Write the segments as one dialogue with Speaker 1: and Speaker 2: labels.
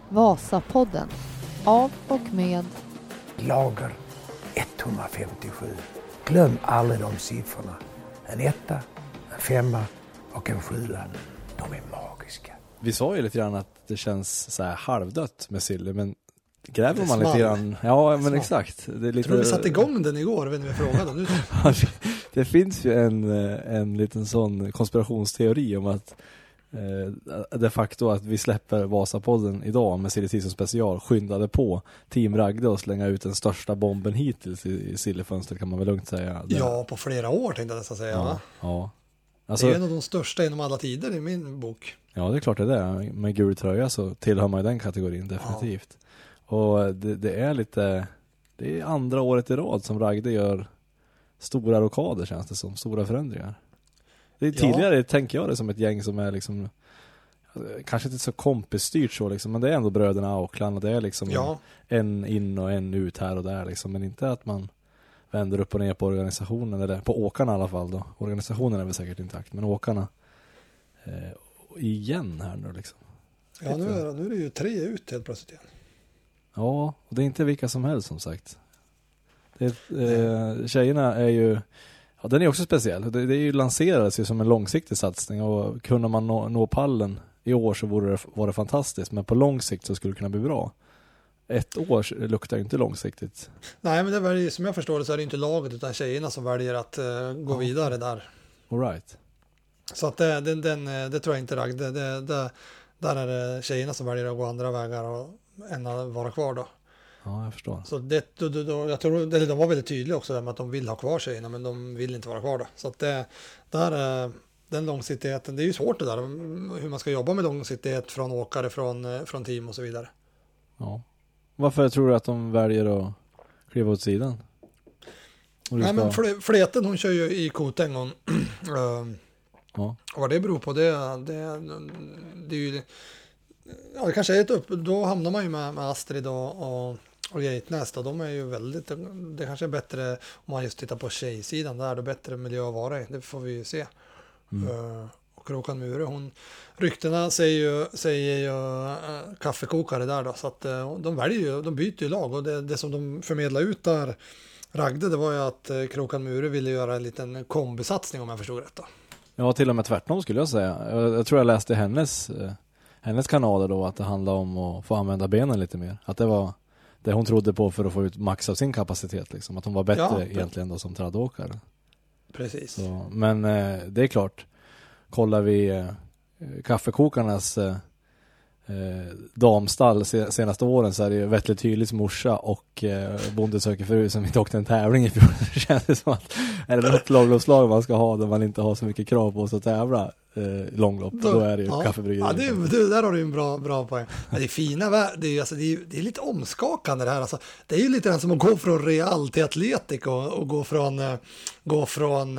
Speaker 1: Vasapodden. Av och med
Speaker 2: Lager 157. Glöm aldrig de siffrorna. En 1, en 5 och en 7. De är magiska.
Speaker 3: Vi sa ju lite grann att det känns så här halvdött med Silly, men gräver man lite grann. Ja, men exakt. Det är lite...
Speaker 4: Jag tror vi satte igång den igår, vet ni vad jag frågade nu.
Speaker 3: Det finns ju en liten sån konspirationsteori om att de facto att vi släpper Vasapodden idag med Silly Season special skyndade på Team Ragde och slänga ut den största bomben hittills i Silly-fönstret, kan man väl lugnt säga.
Speaker 4: Ja, på flera år tänkte jag nästan säga.
Speaker 3: Ja, ja. Alltså,
Speaker 4: det är en av de största inom alla tider i min bok.
Speaker 3: Ja, det är klart det är det. Med gul tröja så tillhör man ju den kategorin, definitivt. Ja. Och det är lite... Det är andra året i rad som Ragde gör stora rockader, känns det som. Stora förändringar. Det är tidigare, tänker jag det som ett gäng som är liksom... Kanske inte så kompisstyrt så liksom, men det är ändå bröderna Aukland och det är liksom en in och en ut här och där liksom. Men inte att man vänder upp och ner på organisationen, eller på åkarna i alla fall då. Organisationen är väl säkert intakt, men åkarna igen här nu liksom.
Speaker 4: Ja, nu är det ju 3 ut helt plötsligt igen.
Speaker 3: Ja, och det är inte vilka som helst som sagt. Tjejerna är ju... Ja, den är också speciell. Det är ju lanserades ju som en långsiktig satsning och kunde man nå pallen i år så var det fantastiskt, men på lång sikt så skulle det kunna bli bra. 1 år luktar ju inte långsiktigt. Nej,
Speaker 4: men det väljer, som jag förstår det så är det inte laget utan tjejerna som väljer att gå vidare där.
Speaker 3: All right.
Speaker 4: Så att det tror jag inte Ragde. Där är det tjejerna som väljer att gå andra vägar och än vara kvar då.
Speaker 3: Ja, jag förstår.
Speaker 4: Så jag tror de var väldigt tydliga också där med att de vill ha kvar tjejerna, men de vill inte vara kvar då. Så att den långsiktigheten, det är ju svårt det där, hur man ska jobba med långsiktighet från åkare, från team och så vidare.
Speaker 3: Ja. Varför tror du att de väljer att kliva åt sidan?
Speaker 4: Nej, men Fleten, hon kör ju i Koteng. Och vad det beror på, det är ju... Ja, det kanske är då hamnar man ju med Astrid och Geitnäs. De är ju väldigt... Det kanske är bättre om man just tittar på tjejsidan. Där är det bättre miljö att vara i. Det får vi ju se. Och Krokan Mure, ryktena säger ju kaffekokare där då. Så att de byter ju lag. Och det som de förmedlar ut där, Ragde, det var ju att Krokan Mure ville göra en liten kombisatsning om jag förstod rätt då.
Speaker 3: Ja, till och med tvärtom skulle jag säga. Jag tror jag läste hennes kanaler då att det handlar om att få använda benen lite mer. Att det var det hon trodde på för att få ut max av sin kapacitet liksom. Att hon var bättre egentligen då som traddåkare.
Speaker 4: Precis.
Speaker 3: Så, men det är klart, kollar vi kaffekokarnas damstall senaste åren så är det väldigt tydligt morsa och Bonde söker fru som inte åkte en tävling i fjol. Det känns som att är det något långloppslag man ska ha där man inte har så mycket krav på sig att tävla långlopp, då är det ju kaffebryggeri.
Speaker 4: Ja, där har du en bra poäng. Ja, det är fina, det är lite omskakande det här. Alltså, det är ju lite som att gå från Real till Atletic och gå från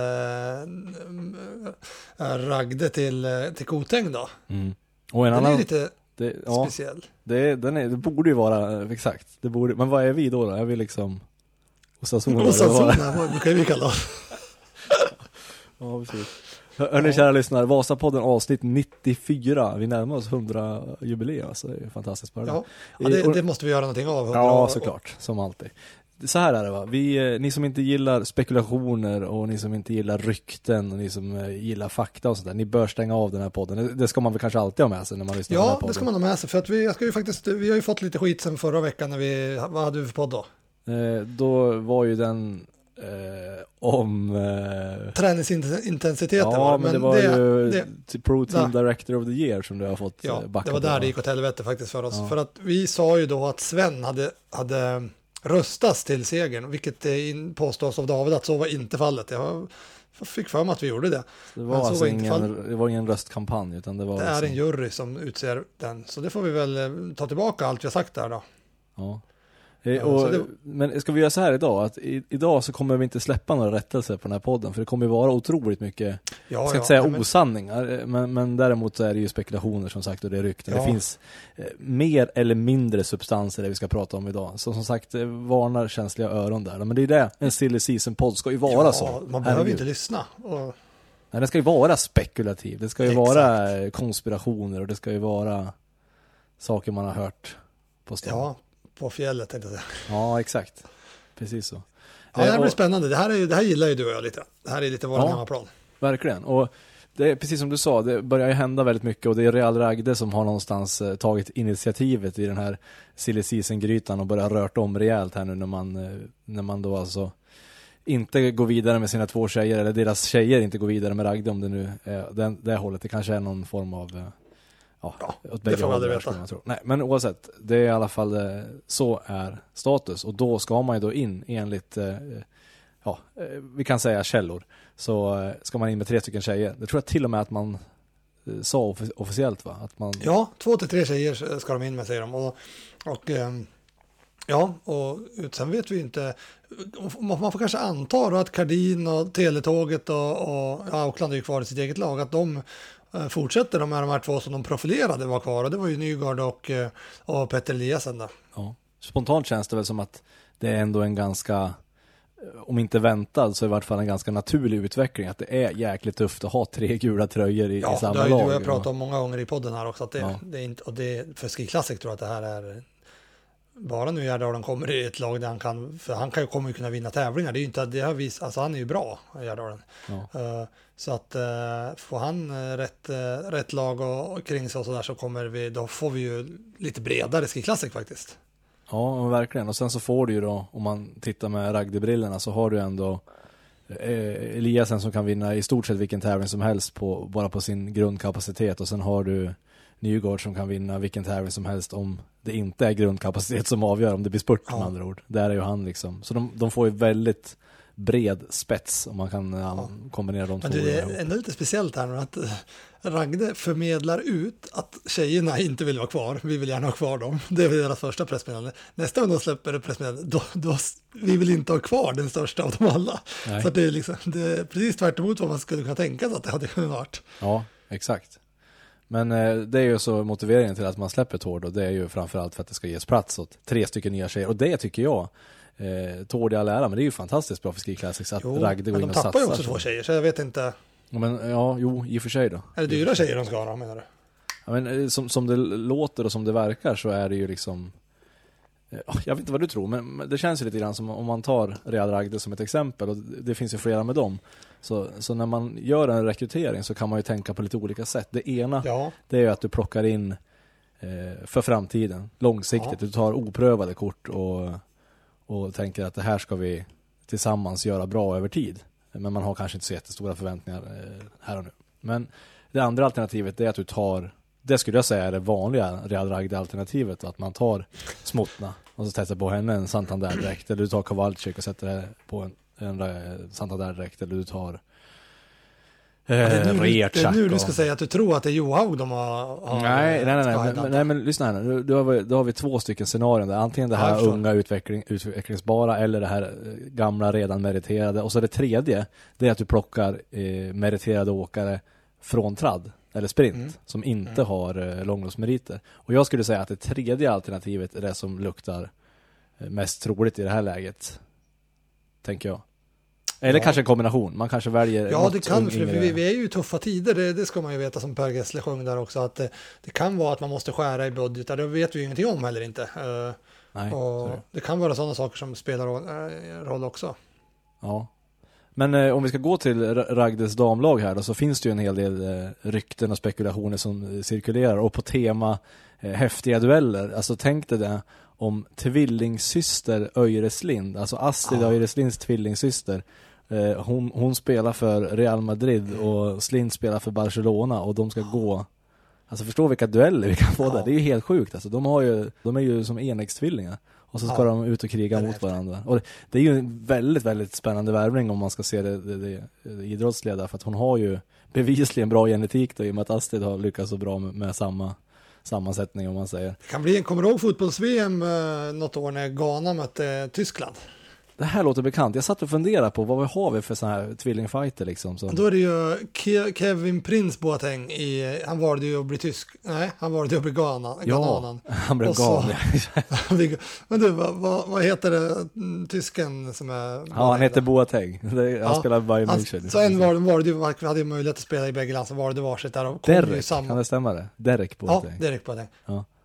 Speaker 4: Ragde till Koteng då.
Speaker 3: Och en
Speaker 4: den
Speaker 3: annan,
Speaker 4: är lite speciell.
Speaker 3: Det borde ju vara exakt. Men vad är vi då? Är vi liksom Osasuna?
Speaker 4: Osasuna, kan vi kalla oss.
Speaker 3: Ja, precis. Hörrni kära lyssnare, Vasapodden avsnitt 94. Vi närmar oss 100-jubileum, så det är fantastiskt.
Speaker 4: Ja, det måste vi göra någonting av.
Speaker 3: Ja, såklart, som alltid. Så här är det va, ni som inte gillar spekulationer och ni som inte gillar rykten och ni som gillar fakta och sådär, ni bör stänga av den här podden. Det ska man väl kanske alltid ha med sig när man lyssnar på den här podden.
Speaker 4: Ja, det ska man ha med sig, för att vi har ju fått lite skit sen förra veckan vad hade vi för podd då?
Speaker 3: Då var ju den om
Speaker 4: träningsintensiteten.
Speaker 3: Ja, men det var ju Pro Team Director of the Year som du har fått backa.
Speaker 4: Det var där det gick åt helvete faktiskt för oss. För att vi sa ju då att Sven hade röstas till segern, vilket påstås av David att så var inte fallet. Jag fick för mig att vi gjorde det.
Speaker 3: Det var, alltså det var ingen röstkampanj, utan det var...
Speaker 4: Det är en jury som utser den. Så det får vi väl ta tillbaka allt vi har sagt där då.
Speaker 3: Ja. Men ska vi göra så här idag, att idag så kommer vi inte släppa några rättelser på den här podden, för det kommer ju vara otroligt mycket, jag ska inte säga osanningar, men däremot så är det ju spekulationer som sagt, och det är rykten. Det finns mer eller mindre substanser det vi ska prata om idag, så som sagt, varnar känsliga öron där. Men det är det, en Silly Season-podd ska ju vara så.
Speaker 4: Man behöver inte lyssna.
Speaker 3: Nej, det ska ju vara spekulativ, det ska ju vara konspirationer, och det ska ju vara saker man har hört på stan.
Speaker 4: Ja, på fjället tänkte jag säga.
Speaker 3: Ja, exakt. Precis så.
Speaker 4: Ja, det här blir spännande. Det här gillar ju du och jag lite. Det här är lite vår hemmaplan.
Speaker 3: Verkligen. Och det är precis som du sa, det börjar ju hända väldigt mycket och det är Real Ragde som har någonstans tagit initiativet i den här silly season-grytan och börjar rört om rejält här nu när man då alltså inte går vidare med sina 2 tjejer eller deras tjejer inte går vidare med Ragde, om det nu är det hållet. Det kanske är någon form av
Speaker 4: det får man aldrig veta.
Speaker 3: Nej, men oavsett, det är i alla fall så är status och då ska man ju då in enligt vi kan säga källor, så ska man in med 3 stycken tjejer. Det tror jag till och med att man sa officiellt, va? Att man...
Speaker 4: Ja, 2 till 3 tjejer ska de in med, säger de. Och sen vet vi inte. Man får kanske anta då att Cardin och Teletåget och Auckland är ju kvar i sitt eget lag, att de fortsätter de här 2 som de profilerade var kvar, och det var ju Nygård och Petter Eliasen då.
Speaker 3: Ja. Spontant känns det väl som att det är ändå en ganska, om inte väntad så i vart fall en ganska naturlig utveckling, att det är jäkligt tufft att ha 3 gula tröjor i samma lag. Ja, det har ju du pratat om många gånger i podden här också, att det är inte, och det för Ski Classic tror jag att det här är bara nu Gärdalen kommer i ett lag där han kan, för han kommer ju kunna vinna tävlingar. Det är ju inte, det har visat, alltså han är ju bra, Gärdalen. Ja. Så att får han rätt lag och kring sig och sådär, så då får vi ju lite bredare Ski Classic faktiskt. Ja, verkligen. Och sen så får du ju då, om man tittar med Ragde-brillorna, så har du ändå Eliasen som kan vinna i stort sett vilken tävling som helst bara på sin grundkapacitet, och sen har du Nygård som kan vinna vilken tävling som helst om det inte är grundkapacitet som avgör, om det blir spurt med andra ord. Där är ju han liksom. Så de får ju väldigt bred spets om man kan kombinera de 2.
Speaker 4: Men det är ändå lite speciellt här nu att Ragde förmedlar ut att tjejerna inte vill vara kvar. Vi vill gärna ha kvar dem. Det är deras första pressmeddelande. Nästa gång de släpper det pressmeddelande, då vi vill inte ha kvar den största av dem alla. Nej. Så det är precis tvärt emot vad man skulle kunna tänka sig att det hade kunnat varit.
Speaker 3: Ja, exakt. Men det är ju så motiveringen till att man släpper Tord, och det är ju framförallt för att det ska ges plats åt 3 stycken nya tjejer. Och det tycker jag, Tord i all ära, men det är ju fantastiskt bra för Ski Classics att Ragde går in och satsar.
Speaker 4: De tappar ju också 2 tjejer, så jag vet inte.
Speaker 3: Men i och för sig då.
Speaker 4: Är det dyra tjejer de ska ha, menar du?
Speaker 3: Ja, men som det låter och som det verkar så är det ju liksom, jag vet inte vad du tror, men det känns ju lite grann som om man tar Real Ragde som ett exempel, och det finns ju flera med dem. Så när man gör en rekrytering så kan man ju tänka på lite olika sätt. Det ena det är ju att du plockar in för framtiden, långsiktigt. Du tar oprövade kort och tänker att det här ska vi tillsammans göra bra över tid. Men man har kanske inte så jättestora förväntningar här och nu. Men det andra alternativet är att du tar, det skulle jag säga är det vanliga Real Ragde-alternativet, att man tar Smutna och så testar på henne en Santander-dräkt, eller du tar Kowalczyk och sätter det på en Santander-dräkt, eller du tar
Speaker 4: Rierczak. Det är nu du ska säga att du tror att det är Johaug de har
Speaker 3: Nej, men lyssna här nu. Då har vi 2 stycken scenarion där. Antingen det här unga utvecklingsbara, eller det här gamla redan meriterade. Och så det tredje, det är att du plockar meriterade åkare från tradd eller sprint som inte har långloppsmeriter. Och jag skulle säga att det tredje alternativet är det som luktar mest troligt i det här läget, tänker jag. Eller kanske en kombination. Man kanske väljer.
Speaker 4: Ja, det kan, för vi är ju tuffa tider. Det ska man ju veta, som Per Gessle sjöng där också, att det kan vara att man måste skära i budgetar. Det vet vi ju ingenting om heller inte.
Speaker 3: Nej,
Speaker 4: och det kan vara sådana saker som spelar roll också.
Speaker 3: Ja. Men om vi ska gå till Ragdes damlag här då, så finns det ju en hel del rykten och spekulationer som cirkulerar. Och på tema häftiga dueller. Alltså tänk dig det om tvillingsyster Öjreslind, alltså Astrid Öjreslinds tvillingsyster. Hon spelar för Real Madrid och Slind spelar för Barcelona, och de ska gå, alltså förstå vilka dueller vi kan få där. Det är ju helt sjukt alltså. De är ju som enäggstvillingar, och så ska de ut och kriga mot varandra. Och det är ju en väldigt, väldigt spännande värvning om man ska se det idrottsliga, för att hon har ju bevisligen bra genetik då, i och med att Astrid har lyckats så bra med samma sammansättning, om man säger.
Speaker 4: Det kan bli, kommer du ihåg fotbolls-VM något år när Ghana mötte Tyskland?
Speaker 3: Det här låter bekant. Jag satt och funderade på vad vi har för såna här tvillingfighter liksom.
Speaker 4: Då är det ju Kevin Prince Boateng han valde ju att bli tysk. Nej, han valde att bli Ghana.
Speaker 3: Ja, han blev Ghana.
Speaker 4: Men du, vad heter det tysken som är...
Speaker 3: Ja, han heter Boateng. Han spelar Bayern München.
Speaker 4: Så en vi hade ju möjlighet att spela i bägge land, så var det varsitt där. Och
Speaker 3: Derek, kan det stämma det? Derek Boateng.
Speaker 4: Ja, Derek Boateng.
Speaker 3: Ja.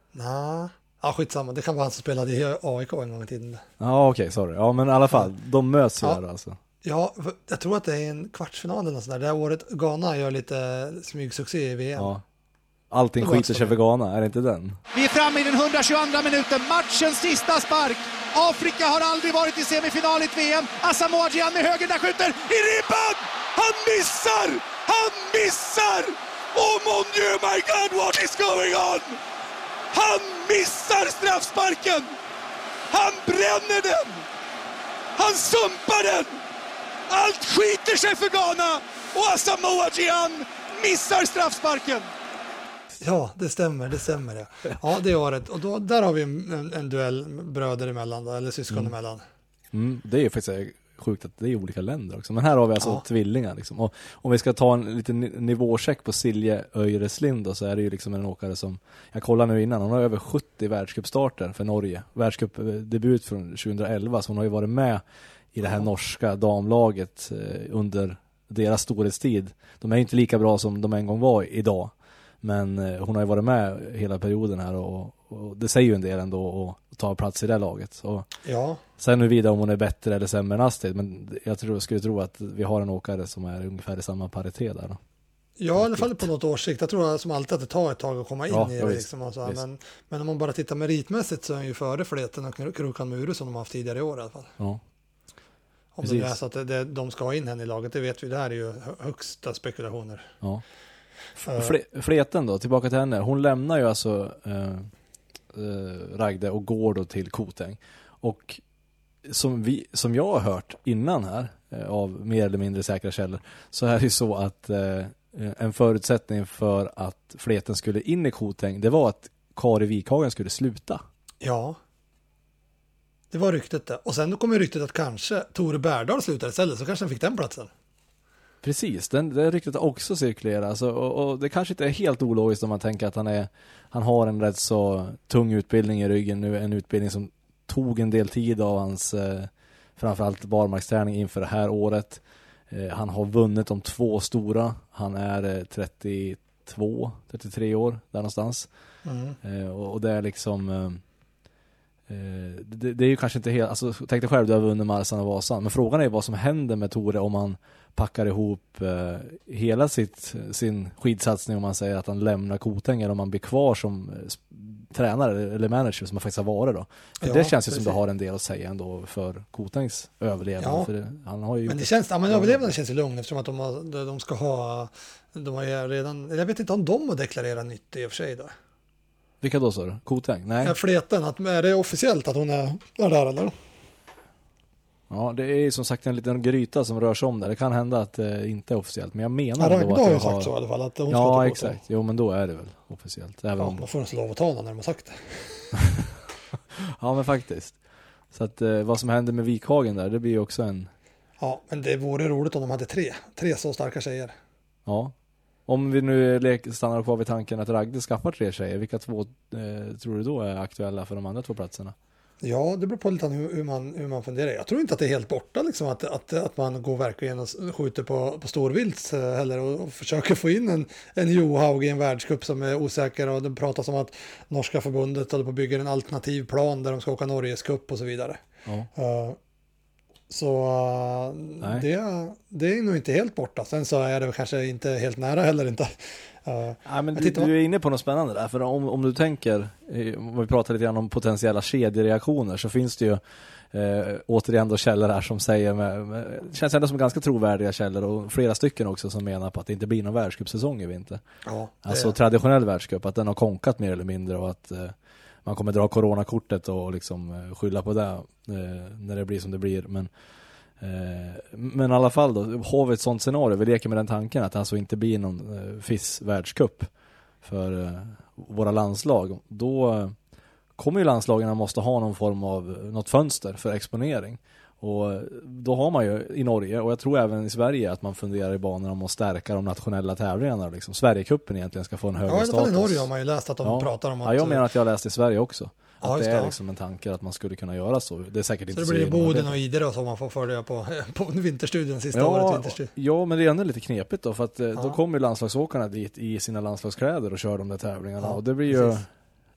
Speaker 4: Nej. Ja, skitsamma. Det kan vara han som spelade i AIK en gång i tiden.
Speaker 3: Ja, okej, sorry. Ja, men i alla fall, de möts ju där alltså.
Speaker 4: Ja, jag tror att det är en kvartsfinal eller sådär. Det här året Ghana gör lite smygsuccé i VM.
Speaker 3: Ja. Allting skiter sig för Ghana, är det inte den?
Speaker 5: Vi är framme i den 122 minuten, matchens sista spark. Afrika har aldrig varit i semifinal i ett VM. Asamoah Gyan med höger, där skjuter i ribban! Han missar! Han missar! Oh mon Dieu, my God, what is going on? Han missar straffsparken! Han bränner den! Han sumpar den! Allt skiter sig för Ghana! Och Asamoah Gyan missar straffsparken!
Speaker 4: Ja, det stämmer. Ja, det året. Och då, där har vi en duell bröder emellan, då, eller syskon emellan.
Speaker 3: Det är ju faktiskt sjukt att det är olika länder också. Men här har vi alltså tvillingar. Liksom. Och om vi ska ta en liten nivåcheck på Silje Øyreslind då, så är det ju liksom en åkare som, jag kollar nu innan, hon har över 70 världscupstarter för Norge. Världscupdebut från 2011, så hon har ju varit med i det här norska damlaget under deras storhetstid. De är inte lika bra som de en gång var idag. Men hon har ju varit med hela perioden här och det säger ju en del ändå att ta plats i det laget. Och sen nu vidare om hon är bättre eller sämre än Astrid, men jag skulle tro att vi har en åkare som är ungefär i samma paritet där då.
Speaker 4: Ja, i alla fall på något års sikt. Jag tror som alltid att det tar ett tag att komma in i det. Liksom och så. Men om man bara tittar meritmässigt så är ju före Fleten och Krokan Muru som de har haft tidigare i år i alla fall.
Speaker 3: Ja.
Speaker 4: Om det är så att de ska ha in henne i laget, det vet vi. Det här är ju högsta spekulationer.
Speaker 3: Ja. Fleten då, tillbaka till henne. Hon lämnar ju alltså Ragde och går då till Koteng. Och som jag har hört innan här av mer eller mindre säkra källor, så är det ju så att en förutsättning för att Fleten skulle in i Koteng, det var att Kari Wikhagen skulle sluta.
Speaker 4: Ja. Det var ryktet det. Och sen kom ju ryktet att kanske Tore Berdal slutade istället, så kanske han fick den platsen.
Speaker 3: Precis, det ryktet också cirkulerar. Alltså, och det kanske inte är helt ologiskt om man tänker att han har en rätt så tung utbildning i ryggen nu. En utbildning som tog en del tid av hans framförallt barmarksträning inför det här året. Han har vunnit de 2 stora. Han är 33 år där någonstans. Och det är liksom... Det är ju kanske inte helt, alltså tänk dig själv, du har vunnit Marsan och Vasan, men frågan är vad som händer med Tore om man packar ihop hela sin skidsatsning, om man säger att han lämnar Koteng, eller om man blir kvar som tränare eller manager som man faktiskt har varit då. För det känns ju som det har en del att säga ändå för Kotengs överlevnad. För han har ju, men det känns,
Speaker 4: överlevnaden känns ju lugn eftersom att de ska ha, de har ju redan, jag vet inte om de har deklarerat nytt i och för sig då.
Speaker 3: Vilka då, sa du? Koteng? Nej.
Speaker 4: Fleten, är det officiellt att hon är där eller?
Speaker 3: Ja, det är som sagt en liten gryta som rör sig om där. Det kan hända att det inte är officiellt, men jag menar
Speaker 4: då att jag sagt så i alla fall. Att hon
Speaker 3: ja, exakt. Jo, men då är det väl officiellt. Även om...
Speaker 4: Man får ens lov att ta när de har sagt det.
Speaker 3: Ja, men faktiskt. Så att vad som händer med Wikhagen där, det blir ju också en...
Speaker 4: Ja, men det vore roligt om de hade tre så starka tjejer.
Speaker 3: Ja. Om vi nu stannar kvar vid tanken att Ragde skaffar 3 tjejer, vilka 2 tror du då är aktuella för de andra 2 platserna?
Speaker 4: Ja, det beror på lite hur man funderar. Jag tror inte att det är helt borta liksom, att man går verkligen och skjuter på storvilt heller och försöker få in en Johaug i en världscup som är osäker, och det pratas om att norska förbundet håller på att bygga en alternativ plan där de ska åka Norges cup och så vidare. Ja. Så det är nog inte helt borta. Sen så är det kanske inte helt nära heller inte.
Speaker 3: Ja, men du är inne på något spännande där. För om du tänker, om vi pratar lite grann om potentiella kedjereaktioner, så finns det ju återigen då källor här som säger det känns ändå som ganska trovärdiga källor, och flera stycken också som menar på att det inte blir någon världscupsäsong i vinter. Ja, alltså traditionell världscup, att den har konkat mer eller mindre, och att man kommer dra coronakortet och liksom skylla på det när det blir som det blir. Men i alla fall då, har vi ett sånt scenario, vi leker med den tanken att det alltså inte blir någon FIS-världscup för våra landslag, då kommer ju landslagen att måste ha någon form av något fönster för exponering. Och då har man ju i Norge, och jag tror även i Sverige, att man funderar i banorna om att stärka de nationella tävlingarna. Liksom. Sverigecupen egentligen ska få en högre status.
Speaker 4: Ja, i Norge har man ju läst att de pratar om att...
Speaker 3: Ja, jag menar att jag har läst i Sverige också. Att det är liksom en tanke att man skulle kunna göra så. Det är säkert inte så.
Speaker 4: Det blir Boden och Idre som man får följa på vinterstudien sista året. Vinterstudien.
Speaker 3: Ja, men det är ändå lite knepigt då, för att då kommer landslagsåkarna dit i sina landslagskläder och kör de där tävlingarna. Och det blir ju...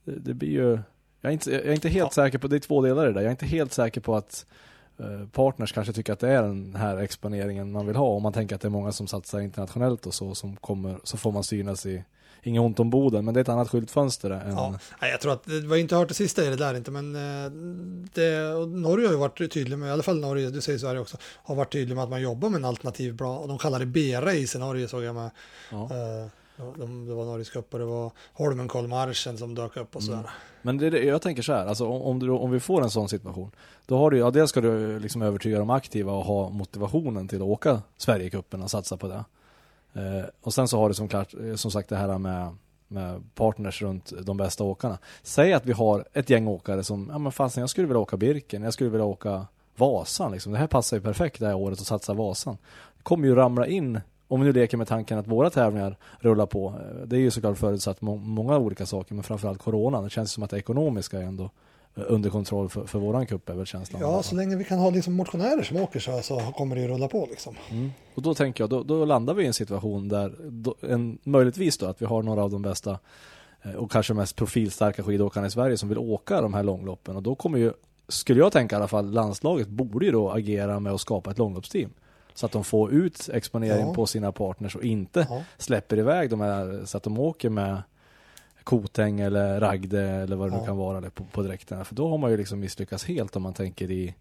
Speaker 3: det blir ju... Jag är inte helt säker på, det är 2 delar i det där. Jag är inte helt säker på att partners kanske tycker att det är den här exponeringen man vill ha. Om man tänker att det är många som satsar internationellt och som kommer, så får man synas i, inget ont om Boden, men det är ett annat skyltfönster än...
Speaker 4: Ja, jag tror att det var inte hört det sista i det där inte, men Norge har ju varit tydlig med, i alla fall Norge, du säger Sverige också, har varit tydlig med att man jobbar med en alternativ bra, och de kallar det B-race i Norge, såg jag med. Ja. Det var Norges cup och det var Holmenkollmarschen som dök upp och sådär.
Speaker 3: Men jag tänker så här, alltså om vi får en sån situation, då har du, ja, dels ska du liksom övertyga de aktiva och ha motivationen till att åka Sverigecupen och satsa på det. Och sen så har du som sagt det här med partners runt de bästa åkarna. Säg att vi har ett gäng åkare som, ja men fasen, jag skulle vilja åka Birken, jag skulle vilja åka Vasan liksom. Det här passar ju perfekt det här året att satsa Vasan. Det kommer ju ramla in, om vi nu leker med tanken att våra tävlingar rullar på. Det är ju såklart förutsatt många olika saker, men framförallt corona. Det känns som att det ekonomiska är ändå under kontroll för våran cup är väl känslan.
Speaker 4: Ja, så länge vi kan ha liksom motionärer som åker så kommer det ju rulla på liksom.
Speaker 3: Och då tänker jag, då landar vi i en situation där möjligtvis då att vi har några av de bästa och kanske mest profilstarka skidåkarna i Sverige som vill åka de här långloppen, och då kommer ju, skulle jag tänka i alla fall, landslaget borde ju då agera med att skapa ett långloppsteam. Så att de får ut exponering på sina partners och inte släpper iväg de här, så att de åker med Koteng eller Ragde eller vad det nu kan vara på dräkterna. För då har man ju liksom misslyckats helt om man tänker i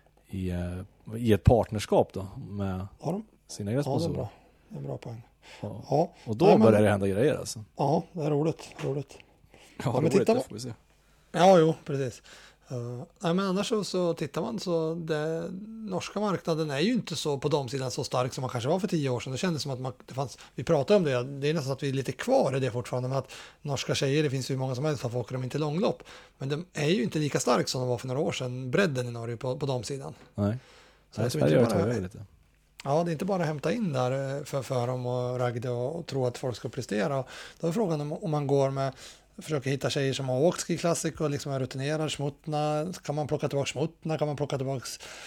Speaker 3: ett partnerskap då med sina egna sponsorer.
Speaker 4: Det är en bra poäng.
Speaker 3: Ja. Och då börjar det hända grejer alltså.
Speaker 4: Ja, det är roligt.
Speaker 3: Ja,
Speaker 4: men
Speaker 3: roligt, det får vi se.
Speaker 4: Ja, jo, precis. Nej, men annars så tittar man så norska marknaden är ju inte så på de sidan så stark som man kanske var för 10 år sedan. Det kändes som att vi pratade om det är nästan att vi är lite kvar i det fortfarande, med att norska tjejer, det finns ju många som helst, varför åker de inte långlopp, men de är ju inte lika stark som de var för några år sedan, bredden i Norge på de sidan.
Speaker 3: Nej,
Speaker 4: så jag
Speaker 3: Sverige har lite.
Speaker 4: Ja, det är inte bara att hämta in där för dem och Ragde och tro att folk ska prestera. Då är frågan om man går med, försöker hitta tjejer som har åkt Ski Classic och liksom är rutinerade. Smutna, kan man plocka tillbaka Smutna, kan man plocka tillbaka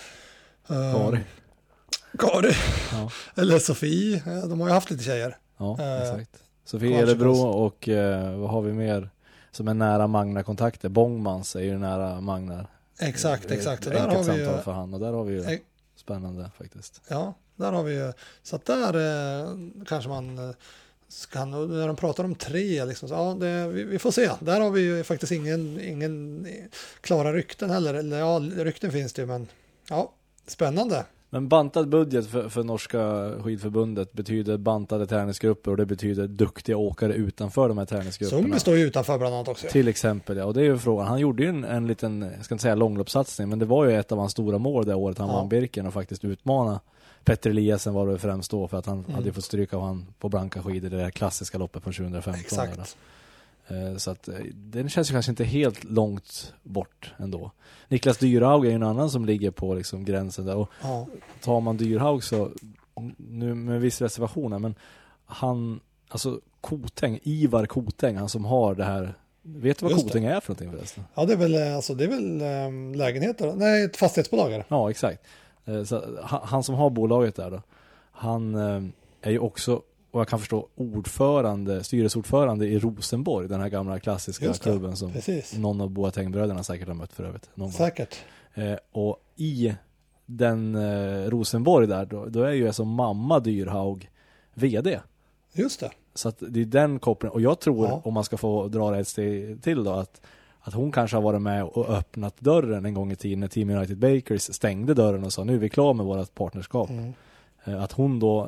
Speaker 4: Kari. Ja. Eller Sofie, de har ju haft lite tjejer.
Speaker 3: Ja, exakt. Sofie Elebro och vad har vi mer som är nära Magna-kontakter? Bångmans är ju nära Magnar.
Speaker 4: Exakt.
Speaker 3: Där har vi ju för han, och där har vi ju spännande faktiskt.
Speaker 4: Ja, där har vi ju, så att där kanske man kan, när de pratar om 3 liksom, så, ja, vi får se. Där har vi ju faktiskt ingen klara rykten heller. Eller ja, rykten finns det ju, men ja, spännande.
Speaker 3: Men bantad budget för norska skidförbundet betyder bantade träningsgrupper, och det betyder duktiga åkare utanför de här träningsgrupperna.
Speaker 4: Som står ju utanför bland annat också.
Speaker 3: Till exempel, ja. Och det är ju frågan. Han gjorde ju en liten, jag ska inte säga långloppssatsning, men det var ju ett av hans stora mål det året han vann Birken, och faktiskt utmana Petter Eliasen var det främst då, för att han hade fått stryka av han på blanka skidor, det där klassiska loppet från 2015.
Speaker 4: Exakt.
Speaker 3: Så att den känns ju kanske inte helt långt bort ändå. Niklas Dyrhaug är ju en annan som ligger på liksom gränsen där, och tar man Dyrhaug så, nu med viss reservationer, men han, alltså Ivar Koteng, han som har det här, vet du vad Koteng är för någonting förresten? Ja,
Speaker 4: det är väl lägenheter, nej, ett fastighetsbolag.
Speaker 3: Ja, exakt. Så han som har bolaget där då, han är ju också, och jag kan förstå, styrelseordförande i Rosenborg, den här gamla klassiska klubben som någon av Boateng-bröderna säkert har mött för övrigt.
Speaker 4: Säkert.
Speaker 3: Och i den Rosenborg där, då är ju alltså mamma Dyrhaug vd.
Speaker 4: Just det.
Speaker 3: Så att det är den kopplingen. Och jag tror, om man ska få dra det ett steg till då, att hon kanske har varit med och öppnat dörren en gång i tiden när Team United Bakers stängde dörren och sa nu är vi klar med vårt partnerskap. Att hon då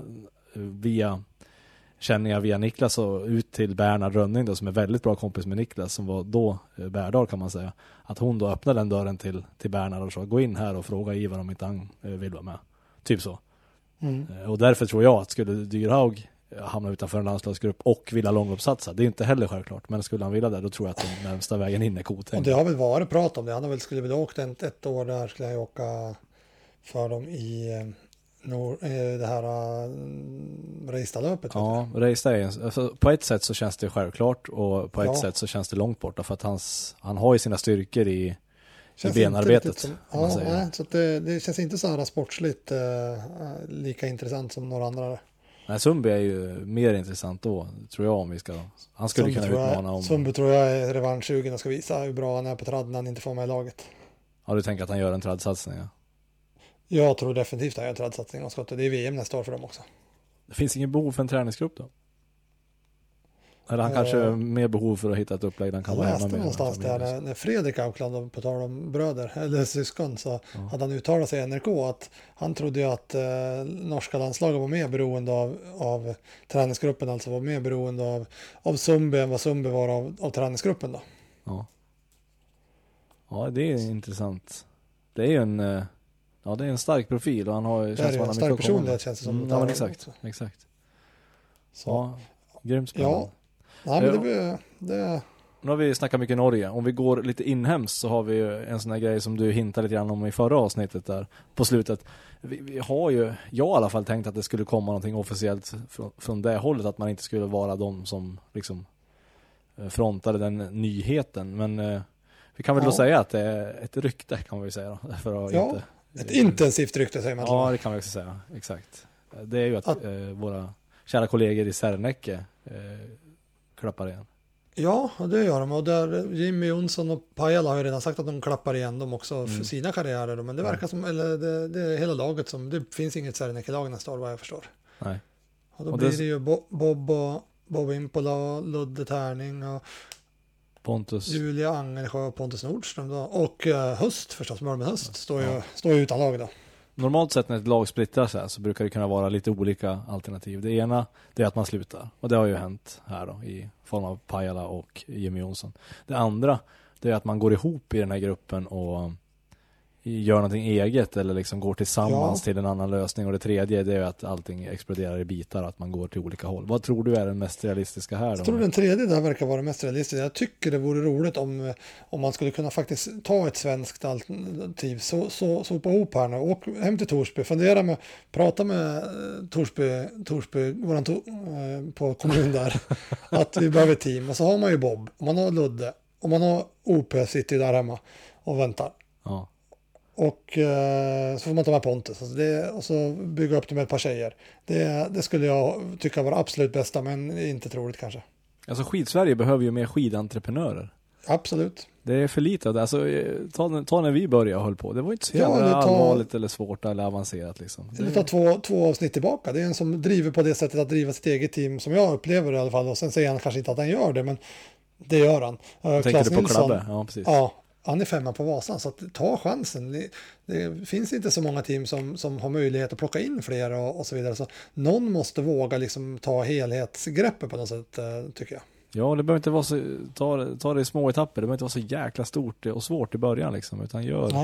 Speaker 3: känner jag via Niklas och ut till Bernhard Rönning då, som är väldigt bra kompis med Niklas, som var då Bärdal kan man säga, att hon då öppnade den dörren till Bernhard och sa gå in här och fråga Ivar om inte han vill vara med. Typ så. Och därför tror jag att skulle Dyrhaug hamna utanför en landslagsgrupp och vilja långloppssatsa, det är inte heller självklart, men skulle han vilja det, då tror jag att den närmsta vägen in är Koteng.
Speaker 4: Och det har väl varit prat om det, han skulle vilja åka ett år där, skulle jag åka för dem i det här Reistadlöpet.
Speaker 3: Ja, Reistad är alltså, på ett sätt så känns det självklart, och på ett sätt så känns det långt borta, för att han har ju sina styrkor i benarbetet.
Speaker 4: Så att det känns inte så här sportsligt lika intressant som några andra.
Speaker 3: Nej, Sundby är ju mer intressant då, tror jag, om vi ska... Han skulle kunna utmana om...
Speaker 4: Sundby tror jag är revanschsugen och ska visa hur bra han är på tradd när han inte får med i laget.
Speaker 3: Ja, du tänker att han gör en traddsatsning, ja?
Speaker 4: Jag tror definitivt att han gör en traddsatsning och skottet. Det är VM nästa år för dem också.
Speaker 3: Det finns ingen behov för en träningsgrupp då? Eller han kanske har mer behov för att hitta ett upplägg där han kan vara hemma med.
Speaker 4: Jag läste någonstans där när Fredrik Aukland, på tal om bröder eller syskon, så hade han uttalat sig i NRK att han trodde ju att norska landslaget var mer beroende av träningsgruppen, alltså var mer beroende av Sundby än vad Sundby var av träningsgruppen då.
Speaker 3: Ja, det är intressant. Det är ju en det är en stark profil och han har ju
Speaker 4: en stark personlighet känns det som.
Speaker 3: Ja, men exakt. Så. Ja, grymt spännande.
Speaker 4: Ja. Nej, men det...
Speaker 3: Nu har vi snackat mycket Norge. Om vi går lite inhemskt så har vi ju en sån här grej som du hintade lite grann om i förra avsnittet där på slutet. Vi har ju, jag i alla fall tänkt att det skulle komma någonting officiellt från det hållet, att man inte skulle vara de som liksom frontade den nyheten. Men vi kan väl då säga att det är ett rykte, kan vi säga då, för att inte...
Speaker 4: Ett intensivt rykte säger man.
Speaker 3: Ja, det kan vi också säga. Exakt. Det är ju att våra kära kollegor i Serneke klappar igen.
Speaker 4: Ja, det gör de. Och där Jimmy Jonsson och Pajala har ju redan sagt att de klappar igen dem också för sina karriärer. Men det verkar som, eller det är hela laget som, det finns inget Serneke-lag nästa år vad jag förstår.
Speaker 3: Nej.
Speaker 4: Och då blir det ju Bob Impola, Ludde Tärning och
Speaker 3: Pontus.
Speaker 4: Julia Angelsjö och Pontus Nordström då. Och Höst förstås, Mörmen Höst står ju utan lag då.
Speaker 3: Normalt sett när ett lag splittrar sig så brukar det kunna vara lite olika alternativ. Det ena det är att man slutar. Och det har ju hänt här då i form av Pajala och Jimmy Jonsson. Det andra det är att man går ihop i den här gruppen och gör någonting eget eller liksom går tillsammans till en annan lösning. Och det tredje det är att allting exploderar i bitar och att man går till olika håll. Vad tror du är den mest realistiska här då?
Speaker 4: Jag tror den tredje där verkar vara mest realistisk. Jag tycker det vore roligt om man skulle kunna faktiskt ta ett svenskt alternativ. Sopa ihop här nu. Åk hem till Torsby. Prata med Torsby på kommun där. Att vi behöver team. Och så har man ju Bob. Och man har Ludde. Och man har OP sitter där hemma och väntar.
Speaker 3: Ja.
Speaker 4: Och så får man ta med Pontus och så bygga upp det med ett par tjejer. Det skulle jag tycka var absolut bästa, men inte troligt kanske.
Speaker 3: Alltså Skidsverige behöver ju mer skidentreprenörer.
Speaker 4: Absolut.
Speaker 3: Det är för lite. Alltså, ta när vi började och höll på. Det var inte så jävla allvarligt eller svårt eller avancerat. Liksom.
Speaker 4: Eller ta två avsnitt tillbaka. Det är en som driver på det sättet att driva sitt eget team som jag upplever i alla fall. Och sen säger han kanske inte att han gör det, men det gör han.
Speaker 3: Tänker du på Klabbe? Ja, precis.
Speaker 4: Ja. Han är 5 på Vasan, så att ta chansen. Det finns inte så många team som har möjlighet att plocka in fler och så vidare. Så någon måste våga liksom ta helhetsgreppet på något sätt, tycker jag.
Speaker 3: Ja, det behöver inte vara så, ta det i små etapper. Det behöver inte vara så jäkla stort och svårt i början liksom, utan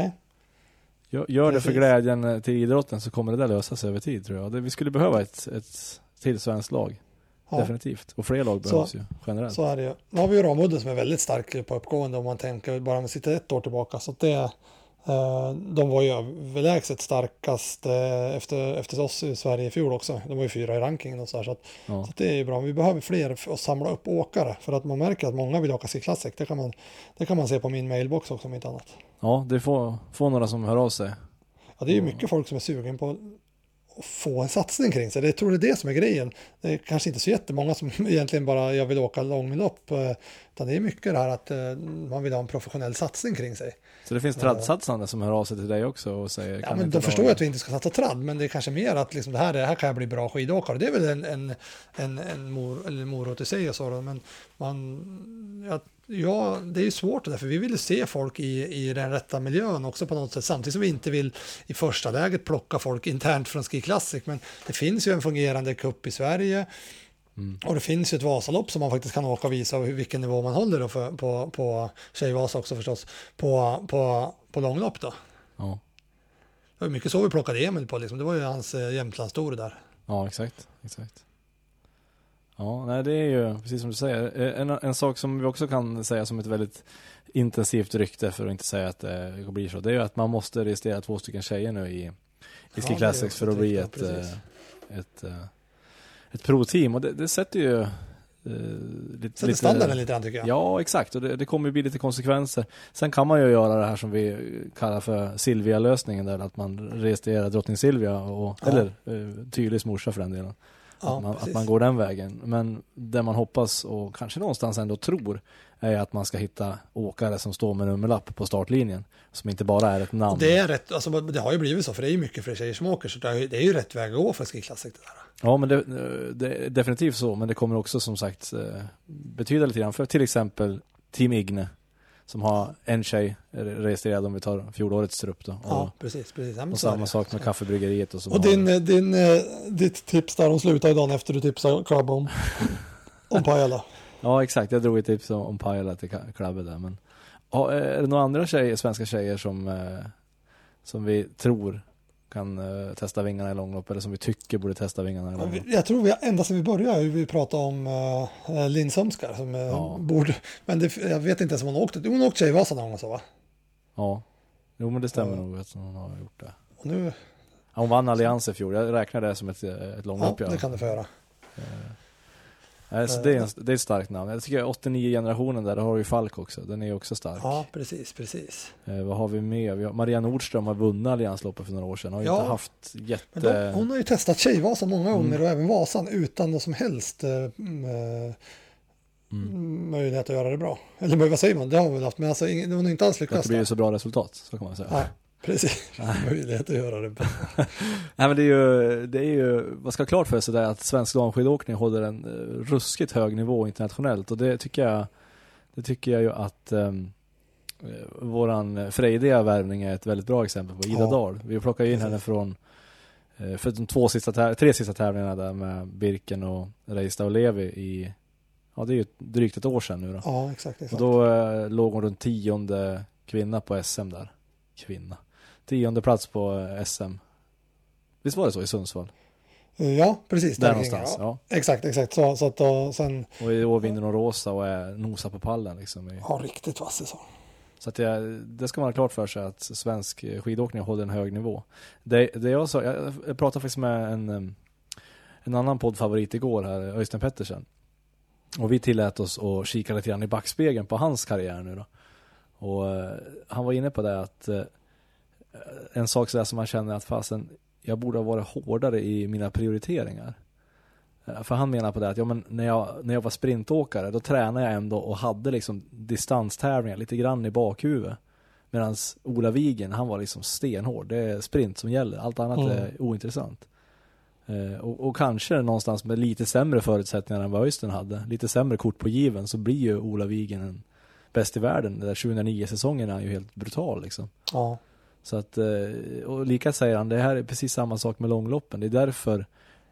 Speaker 3: gör det för glädjen till idrotten, så kommer det där lösa sig över tid, tror jag. Vi skulle behöva ett till svenskt lag. Ja. Definitivt. Och fler lag behövs ju generellt. Så
Speaker 4: är det ju. Nu har vi ju Ramudden som är väldigt stark på uppgående om man tänker bara om vi sitter 1 år tillbaka. Så att de var ju överlägset starkast efter oss i Sverige i fjol också. De var ju 4 i rankingen och så här. Så att det är ju bra. Vi behöver fler att samla upp åkare. För att man märker att många vill åka Ski Classic. Det kan man se på min mailbox också om inte annat.
Speaker 3: Ja, det får några som hör av sig.
Speaker 4: Ja, det är ju mycket folk som är sugen på få en satsning kring sig. Jag tror det är det som är grejen. Det är kanske inte så jättemånga som egentligen bara jag vill åka långlopp, utan det är mycket det här att man vill ha en professionell satsning kring sig.
Speaker 3: Så det finns traddsatsande som hör av sig till dig också och säger...
Speaker 4: Ja, men de förstår ju att vi inte ska satsa tradd, men det är kanske mer att liksom det här kan jag bli bra skidåkare. Det är väl en morot i sig och så, men det är ju svårt det där, för vi vill se folk i den rätta miljön också på något sätt, samtidigt som vi inte vill i första läget plocka folk internt från Ski Classic, men det finns ju en fungerande cup i Sverige och det finns ju ett Vasalopp som man faktiskt kan åka och visa vilken nivå man håller då på Tjejvasa också förstås, på långlopp då.
Speaker 3: Ja.
Speaker 4: Det var mycket så vi plockade Emil på liksom. Det var ju hans Jämtlandstor där.
Speaker 3: Ja, exakt. Ja, nej, det är ju precis som du säger. En sak som vi också kan säga som ett väldigt intensivt rykte, för att inte säga att det blir så, det är ju att man måste registrera 2 stycken tjejer nu i Ski Classics för att bli ett pro-team. Och det sätter ju
Speaker 4: lite standarden lite grann, tycker jag.
Speaker 3: Ja, exakt. Och det kommer ju bli lite konsekvenser. Sen kan man ju göra det här som vi kallar för Silvia-lösningen, där att man registrerar drottning Silvia eller Tydligs morsa för den delen. att man går den vägen. Men det man hoppas och kanske någonstans ändå tror är att man ska hitta åkare som står med nummerlapp på startlinjen, som inte bara är ett namn.
Speaker 4: Det är rätt, alltså det har ju blivit så, för det är ju mycket fler tjejer som åker, så det är ju rätt väg att gå för skiklassik det där.
Speaker 3: Ja, men det är definitivt så, men det kommer också som sagt betyda lite grann för till exempel Team Igne, som har en tjej registrerad om vi tar fjolårets trupp då.
Speaker 4: Ja, precis.
Speaker 3: Och samma sak med kaffebryggeriet. Och
Speaker 4: ditt tips där, de slutar dagen efter du tipsade Club om Pajala.
Speaker 3: Ja, exakt. Jag drog ett tips om Pajala till klubben där. Men är det några andra svenska tjejer som vi tror kan testa vingarna i långlopp, eller som vi tycker borde testa vingarna i långlopp?
Speaker 4: Jag tror ända sedan vi började vi pratade om Linn Sömskar som borde, men jag vet inte ens om hon åkte. Hon åkte Tjejvasan någon gång så, va?
Speaker 3: Ja, jo, men det stämmer nog att hon har gjort det.
Speaker 4: Och nu...
Speaker 3: Hon vann Allians i fjol. Jag räknar det som ett långlopp.
Speaker 4: Ja, det kan du få göra.
Speaker 3: Så det är ett starkt namn. Jag tycker 89-generationen där har ju Falk också. Den är ju också stark.
Speaker 4: Ja, precis.
Speaker 3: Vad har vi med? Maria Nordström har vunnit Alliansloppet för några år sedan. Har ju inte haft
Speaker 4: men hon har ju testat Tjejvasan många gånger och även Vasan utan något som helst möjlighet att göra det bra. Eller vad säger man? Det har vi väl haft, men alltså, hon har inte alls lyckats.
Speaker 3: Det blir ju så bra resultat, så kan man säga.
Speaker 4: Ja, precis. Möjlighet att göra det bra.
Speaker 3: Nej, men det är ju vad ska klart för sig där, att svensk damskidåkning håller en ruskigt hög nivå internationellt, och det tycker jag ju att våran frejdiga värvning är ett väldigt bra exempel på. Ida Dahl. Vi plockar in henne från för de 3 sista tävlingarna där med Birken och Reista och Levi i, det är ju drygt ett år sedan nu då.
Speaker 4: Ja, exakt.
Speaker 3: Och då låg hon runt 10:e kvinna på SM där. 10:e plats på SM. Visst var det så i Sundsvall?
Speaker 4: Ja, precis.
Speaker 3: Där någonstans, ja.
Speaker 4: Exakt. Så att då, sen...
Speaker 3: Och i år vinner de rosa och är nosa på pallen liksom.
Speaker 4: Ja, riktigt vass så.
Speaker 3: Så att det ska man ha klart för sig, att svensk skidåkning håller en hög nivå. Det jag sa, jag pratade faktiskt med en annan poddfavorit igår här, Öystein Pettersen. Och vi tillät oss att kika lite grann i backspegeln på hans karriär nu då. Och han var inne på det att en sak så där som man känner att fasen, jag borde ha varit hårdare i mina prioriteringar. För han menar på det att när jag var sprintåkare, då tränade jag ändå och hade liksom distanstävlingar lite grann i bakhuvudet. Medan Ola Wigen, han var liksom stenhård. Det är sprint som gäller. Allt annat är ointressant. Och kanske någonstans med lite sämre förutsättningar än vad Öystein hade. Lite sämre kort på given, så blir ju Ola Wigen en bäst i världen. Den där 2009-säsongen är ju helt brutal liksom.
Speaker 4: Ja.
Speaker 3: Så att, och lika säger han, det här är precis samma sak med långloppen. Det är därför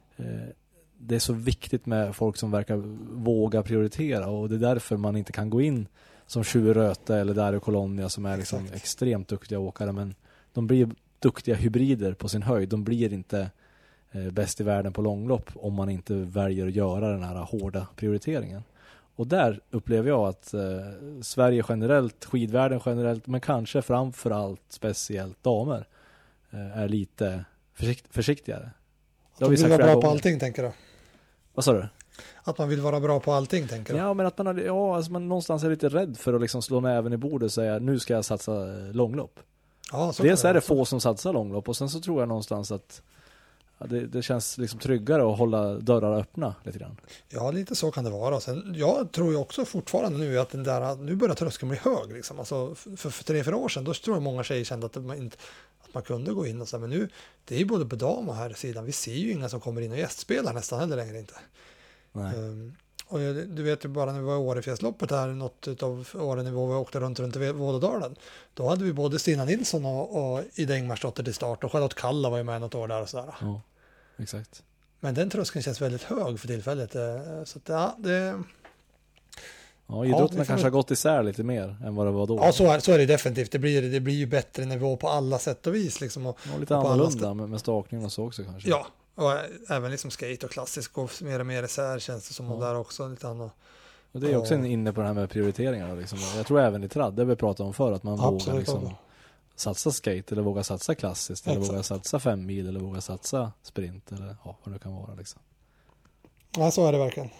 Speaker 3: det är så viktigt med folk som verkar våga prioritera, och det är därför man inte kan gå in som Tjue Röte eller Dario Colonia som är liksom extremt duktiga åkare, men de blir duktiga hybrider på sin höjd. De blir inte bäst i världen på långlopp om man inte väljer att göra den här hårda prioriteringen. Och där upplever jag att Sverige generellt, skidvärlden generellt, men kanske framförallt speciellt damer är lite försiktigare.
Speaker 4: Att man vill vara bra på allting, tänker du?
Speaker 3: Vad sa du?
Speaker 4: Att man vill vara bra på allting, tänker du?
Speaker 3: Ja, men att man någonstans är lite rädd för att liksom slå näven i bordet och säga nu ska jag satsa långlopp.
Speaker 4: Ja, så
Speaker 3: dels är det få som satsar långlopp, och sen så tror jag någonstans att det känns liksom tryggare att hålla dörrar öppna lite grann.
Speaker 4: Ja, lite så kan det vara. Sen, jag tror ju också fortfarande nu att nu börjar tröskeln bli hög. Liksom. Alltså, för 3-4 år sedan, då tror jag många tjejer kände att man kunde gå in och så. Men nu, det är ju både på dam och här sidan. Vi ser ju inga som kommer in och gästspelar nästan heller längre inte.
Speaker 3: Nej.
Speaker 4: Och du vet ju bara när vi var i Årefjällsloppet här, något av åren när vi åkte runt i Vålådalen, då hade vi både Stina Nilsson och Ida Ingmarsdotter till start, och Charlotte Kalla var ju med något år där och sådär.
Speaker 3: Ja, exakt.
Speaker 4: Men den tröskeln känns väldigt hög för tillfället. Så att, ja, det...
Speaker 3: Ja, idrotterna kanske har gått isär lite mer än vad det var då.
Speaker 4: Ja, så är det definitivt. Det blir ju bättre nivå på alla sätt och vis. Liksom, och
Speaker 3: lite annorlunda med stakning och så också kanske.
Speaker 4: Ja, och även liksom skate och klassisk och mer och mer isär känns det som där också. Lite annat.
Speaker 3: Och det är också inne på det här med prioriteringar. Liksom. Jag tror även i tradd, det vi pratade om förr, att man vågar liksom satsa skate eller våga satsa klassiskt eller våga satsa 5 mil eller våga satsa sprint eller vad det kan vara. Liksom.
Speaker 4: Ja, så är det verkligen.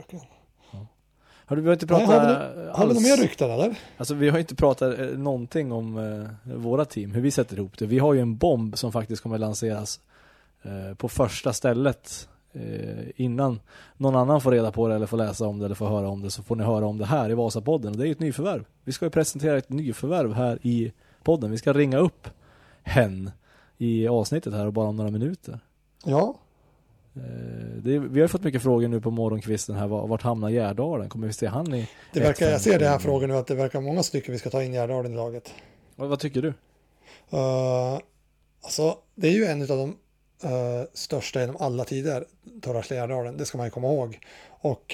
Speaker 3: Vi har inte pratat
Speaker 4: har vi något mer rykten eller?
Speaker 3: Alltså vi har inte pratat någonting om våra team, hur vi sätter ihop det. Vi har ju en bomb som faktiskt kommer lanseras på första stället innan någon annan får reda på det eller får läsa om det eller får höra om det, så får ni höra om det här i Vasapodden. Och det är ju ett nyförvärv. Vi ska ju presentera ett nyförvärv här i podden. Vi ska ringa upp hen i avsnittet här och bara om några minuter.
Speaker 4: Ja.
Speaker 3: Vi har fått mycket frågor nu på morgonkvisten här. Vart hamnar Gärdalen? Kommer vi se han i...
Speaker 4: Jag ser det här frågan nu att det verkar många stycken vi ska ta in Gärdalen i laget.
Speaker 3: Vad tycker du?
Speaker 4: Alltså, det är ju en av de största genom alla tider, Torra Gärdalen. Det ska man ju komma ihåg. Och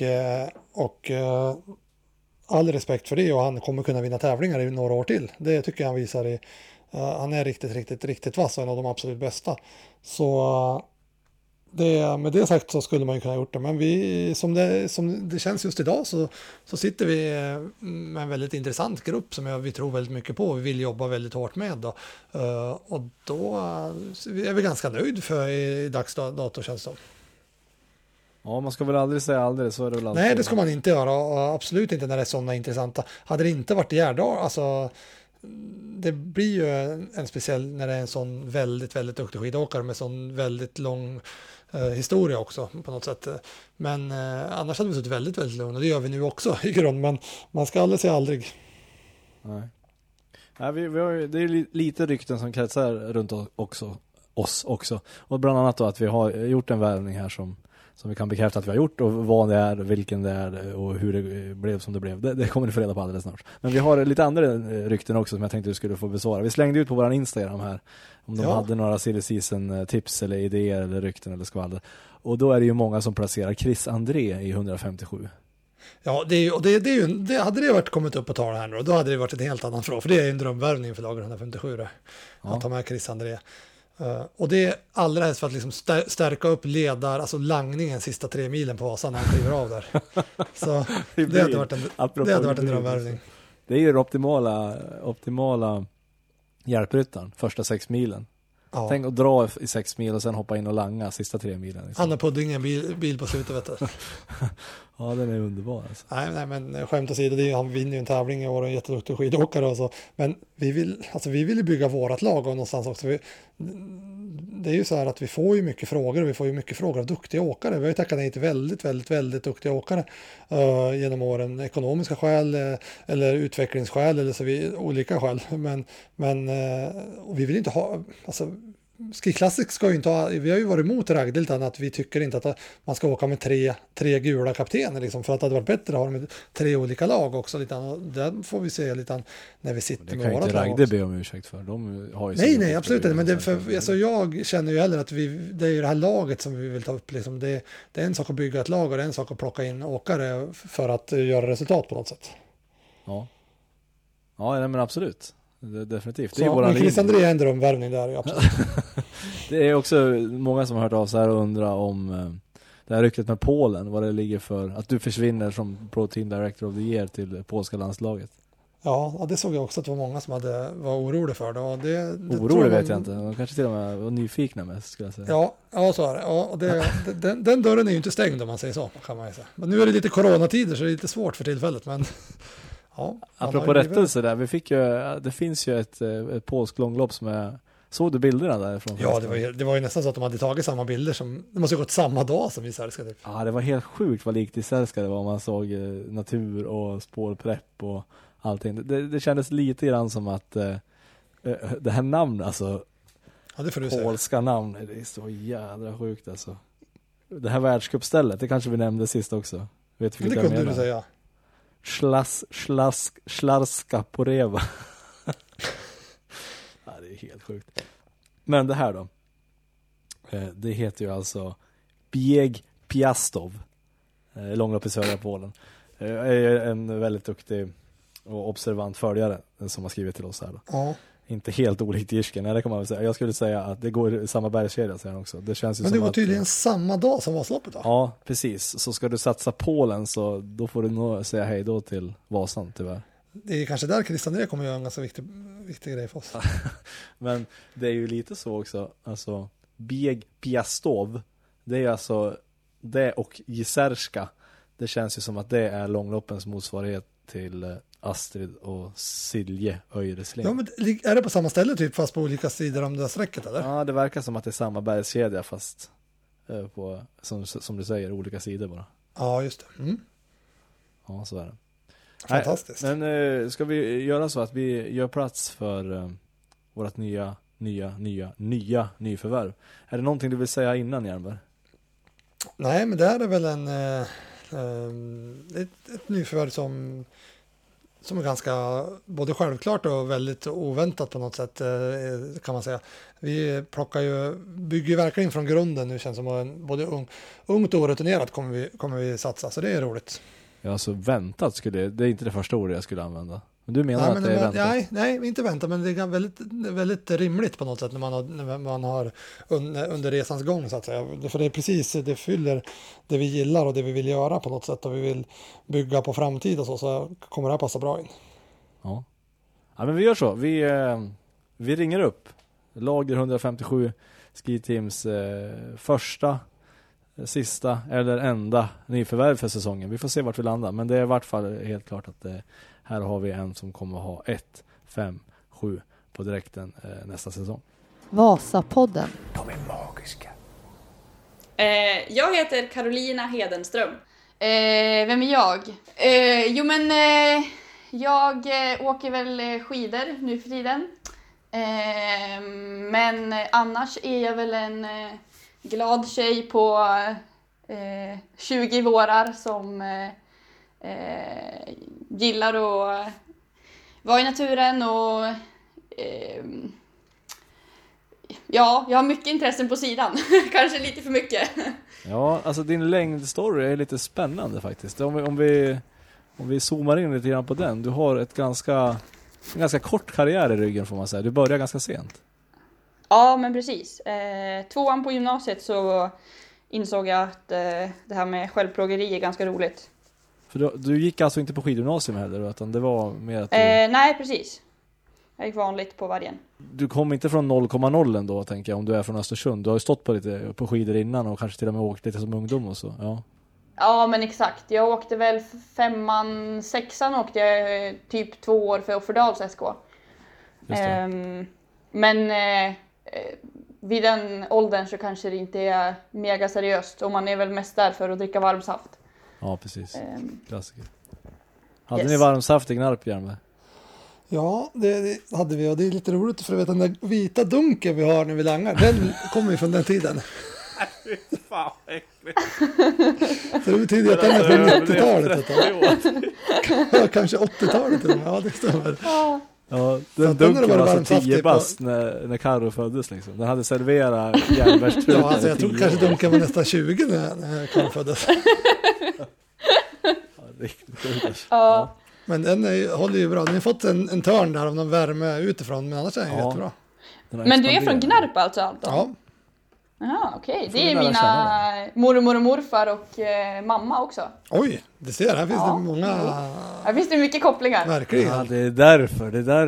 Speaker 4: all respekt för det, och han kommer kunna vinna tävlingar i några år till. Det tycker jag han visar i... han är riktigt vass och en av de absolut bästa. Så... med det sagt så skulle man ju kunna gjort det, men vi, som det känns just idag så sitter vi med en väldigt intressant grupp som vi tror väldigt mycket på och vi vill jobba väldigt hårt med då. Och då är vi ganska nöjd för i dags dato, känns det.
Speaker 3: Ja, man ska väl aldrig säga aldrig, så är det väl alltid.
Speaker 4: Nej, det ska man inte göra, och absolut inte när det är sådana intressanta. Hade det inte varit Gärdal, alltså det blir ju en speciell när det är en sån väldigt duktig skidåkare med sån väldigt lång historia också på något sätt. Men annars hade vi suttit väldigt lugn, och det gör vi nu också i grund, men man ska aldrig säga aldrig.
Speaker 3: Nej. Ja, vi har, det är lite rykten som kretsar runt oss också. Och bland annat då att vi har gjort en värvning här som vi kan bekräfta att vi har gjort, och vad det är, vilken det är och hur det blev som det blev. Det kommer ni få reda på alldeles snart. Men vi har lite andra rykten också som jag tänkte du skulle få besvara. Vi slängde ut på våran Instagram här om de hade några silly season tips eller idéer eller rykten eller skvaller. Och då är det ju många som placerar Chris André i 157.
Speaker 4: Ja, det hade det varit kommit upp på tal här nu, då hade det varit en helt annan fråga, för det är ju en drömvärvning för laget 157 där. Att ta med Chris André. Och det är allra helst för att liksom stärka upp alltså langningen sista 3 milen på Vasan när han kliver av där. Så det hade varit en drömvärvning.
Speaker 3: Det är ju den optimala hjälpryttaren första 6 milen. Ja. Tänk att dra i 6 mil och sen hoppa in och langa sista 3 milen. Liksom.
Speaker 4: Han har puddingen bil på slutet, vet du.
Speaker 3: Ja, den är underbar. Alltså.
Speaker 4: Nej, men skämt åsido, han vinner ju en tävling i år och är en jätteduktig skidåkare och så. Men vi vill ju bygga vårat lag och någonstans också. Det är ju så här att vi får ju mycket frågor, och vi får ju mycket frågor av duktiga åkare. Vi har ju tackat nej till väldigt duktiga åkare genom åren. Ekonomiska skäl eller utvecklingsskäl eller olika skäl. Men och vi vill inte ha... Alltså, Ski Classic ska ju inte ha, vi har ju varit emot Ragde utan att vi tycker inte att man ska åka med tre gula kaptener liksom, för att det hade varit bättre att ha med 3 olika lag också lite, och där får vi se lite när vi sitter med våra lag. Det kan
Speaker 3: inte Ragde be om ursäkt för. De har ju
Speaker 4: nej absolut inte, men alltså, jag känner ju heller att det är ju det här laget som vi vill ta upp liksom. Det är en sak att bygga ett lag och det är en sak att plocka in åkare för att göra resultat på något sätt.
Speaker 3: Ja, men absolut. Definitivt.
Speaker 4: Det är våran Chris André är en drömvärvning där, absolut.
Speaker 3: Det är också många som har hört av sig här och undrar om det här ryktet med Polen, vad det ligger för att du försvinner som Pro Team Director of the Year till polska landslaget.
Speaker 4: Ja, det såg jag också att det var många som var oroliga för det.
Speaker 3: Orolig vet jag inte, de kanske till och med var nyfikna med, skulle jag säga.
Speaker 4: Ja, så är det. Ja, och den dörren är ju inte stängd om man säger så, kan man ju säga. Men nu är det lite coronatider så det är lite svårt för tillfället, men... Ja,
Speaker 3: apropå rättelse där, det finns ju ett polsk långlopp som är... Såg du bilderna därifrån?
Speaker 4: Ja, det var ju nästan så att de hade tagit samma bilder som... Det måste ha gått samma dag som i Särska typ.
Speaker 3: Ja, det var helt sjukt vad likt i Särska det var. Man såg natur och spårprepp och allting. Det kändes lite grann som att det här namnet, alltså...
Speaker 4: Ja, det får du
Speaker 3: polska
Speaker 4: säga.
Speaker 3: namn, det är så jädra sjukt alltså. Det här världscupstället, det kanske vi nämnde sist också. Vet
Speaker 4: det kunde du säga.
Speaker 3: Szklarska Poreva. Ja, det är helt sjukt. Men det här då. Det heter ju alltså Bieg Piastov. Långlopp i södra Polen. Är en väldigt duktig och observant följare som har skrivit till oss här då. Ja. Inte helt olikt Jirsken, det kan man väl säga. Jag skulle säga att det går i samma bergskedja, säger han också. Det känns ju
Speaker 4: men det
Speaker 3: som
Speaker 4: var tydligen samma dag som Vasaloppet då?
Speaker 3: Ja, precis. Så ska du satsa Polen så då får du nog säga hej då till Vasan, tyvärr.
Speaker 4: Det är kanske där Christian André kommer göra en ganska viktig grej för oss.
Speaker 3: Men det är ju lite så också. Alltså, Bieg Piastov, det är alltså det och Jizerska. Det känns ju som att det är långloppens motsvarighet till Astrid och Silje Öjresling.
Speaker 4: Ja, men är det på samma ställe typ fast på olika sidor om det här sträcket eller?
Speaker 3: Ja, det verkar som att det är samma bergskedja fast på, som du säger, olika sidor bara.
Speaker 4: Ja, just det. Mm.
Speaker 3: Ja, så är det.
Speaker 4: Fantastiskt.
Speaker 3: Nej, men ska vi göra så att vi gör plats för vårt nya nyförvärv? Är det någonting du vill säga innan, Jernberg?
Speaker 4: Nej, men det här är väl ett nyförvärv som är ganska både självklart och väldigt oväntat på något sätt, kan man säga. Vi bygger verkligen från grunden nu, känns som både ungt och orutinerat kommer vi satsa, så det är roligt.
Speaker 3: Ja, alltså väntat det är inte det första ordet jag skulle använda. Men du menar att det är väntat?
Speaker 4: Nej, inte väntat, men det är väldigt rimligt på något sätt när man har under resans gång, så att säga. För det är precis, det fyller det vi gillar och det vi vill göra på något sätt, och vi vill bygga på framtid och så kommer det här passa bra in.
Speaker 3: Ja, men vi gör så. Vi ringer upp Lager 157 Ski Teams första, sista eller enda nyförvärv för säsongen. Vi får se vart vi landar, men det är i vart fall helt klart att här har vi en som kommer ha 1, 5, 7 på direkten nästa säsong.
Speaker 1: Vasapodden.
Speaker 2: De är magiska.
Speaker 6: Jag heter Carolina Hedenström. Vem är jag? Jag åker väl skidor nu för tiden. Men annars är jag väl en glad tjej på 20 vårar som gillar att vara i naturen och jag har mycket intressen på sidan. Kanske lite för mycket.
Speaker 3: Ja, alltså din längdstory är lite spännande faktiskt. Om vi zoomar in lite grann på den. Du har en ganska kort karriär i ryggen, får man säga. Du börjar ganska sent.
Speaker 6: Ja, men precis. 2:an på gymnasiet så insåg jag att det här med självplågeri är ganska roligt.
Speaker 3: För du gick alltså inte på skidgymnasium heller, utan det var mer att
Speaker 6: nej, precis. Jag gick vanligt på Vargen.
Speaker 3: Du kom inte från 0,0 ändå, tänker jag, om du är från Östersund. Du har ju stått på skidor innan och kanske till och med åkt lite som ungdom och så.
Speaker 6: Ja, men exakt. Jag åkte väl 5:an, 6:an åkte jag typ 2 år för Offerdals SK. Men vid den åldern så kanske det inte är mega seriöst. Och man är väl mest där för att dricka varmsaft.
Speaker 3: Ja, precis. Klassiker. Hade ni varmsaft i Gnarp, Järnberg?
Speaker 4: Ja, det hade vi, och det är lite roligt för att veta, den där vita dunken vi har när vi langar, den kommer ju från den tiden.
Speaker 3: Fan, äckligt.
Speaker 4: Så det betyder att den är från 90-talet. Kanske 80-talet. Ja, det stämmer.
Speaker 3: Ja, den dunken var så 10 bast när Karo föddes liksom. Den hade serverat järnbärstrutar.
Speaker 4: Ja, alltså jag tror kanske dunken var nästan 20 när Karo föddes.
Speaker 3: Ja, riktigt.
Speaker 6: Ja.
Speaker 4: Men den håller ju bra. Den har fått en törn där av någon värme utifrån, men annars är den jättebra.
Speaker 6: Men du är från Gnarp alltså, Anton?
Speaker 4: Ja.
Speaker 6: Ja, okej. Det är mina mormor och morfar och mamma också.
Speaker 4: Oj, det ser. Här finns det många...
Speaker 6: Här finns det mycket kopplingar.
Speaker 4: Verkligen.
Speaker 3: Ja, det är därför.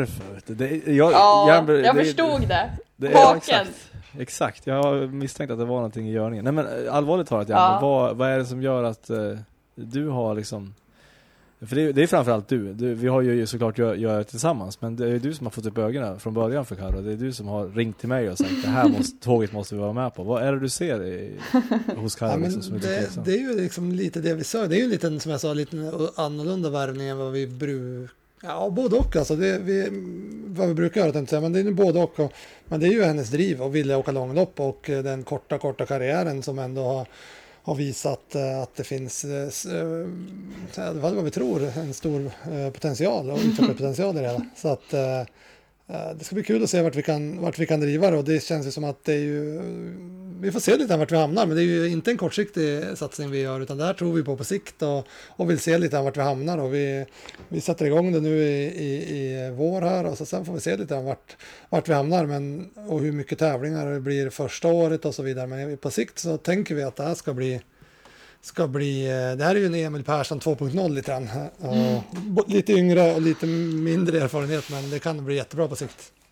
Speaker 6: Jag förstod det.
Speaker 3: Ja, exakt. Jag har misstänkt att det var någonting i görningen. Nej, men allvarligt talat, vad är det som gör att du har liksom... För det är framförallt du. Vi har ju såklart gör tillsammans, men det är du som har fått upp ögonen från början för Karo. Det är du som har ringt till mig och sagt det här tåget måste vi vara med på. Vad är det du ser hos Karo?
Speaker 4: Ja,
Speaker 3: liksom,
Speaker 4: det är ju liksom lite det vi sa. Det är ju en liten, som jag sa, lite annorlunda värvning än vad vi brukar. Ja, både och. Alltså vad vi brukar göra, tänkte jag, men det är ju både och. Men det är ju hennes driv och vilja åka långlopp och den korta karriären som ändå har visat att det finns, vad vi tror, en stor potential och utvecklingspotential i det. Så att det ska bli kul att se vart vi kan driva det, och det känns ju som att det är ju, vi får se lite vart vi hamnar, men det är ju inte en kortsiktig satsning vi gör, utan det här tror vi på sikt och vill se lite vart vi hamnar, och vi sätter igång det nu i vår här, och så sen får vi se lite vart vi hamnar, och hur mycket tävlingar det blir första året och så vidare, men på sikt så tänker vi att det här ska bli det här är ju en Emil Persson 2.0 lite grann. Lite yngre och lite mindre erfarenhet, men det kan bli jättebra på sikt.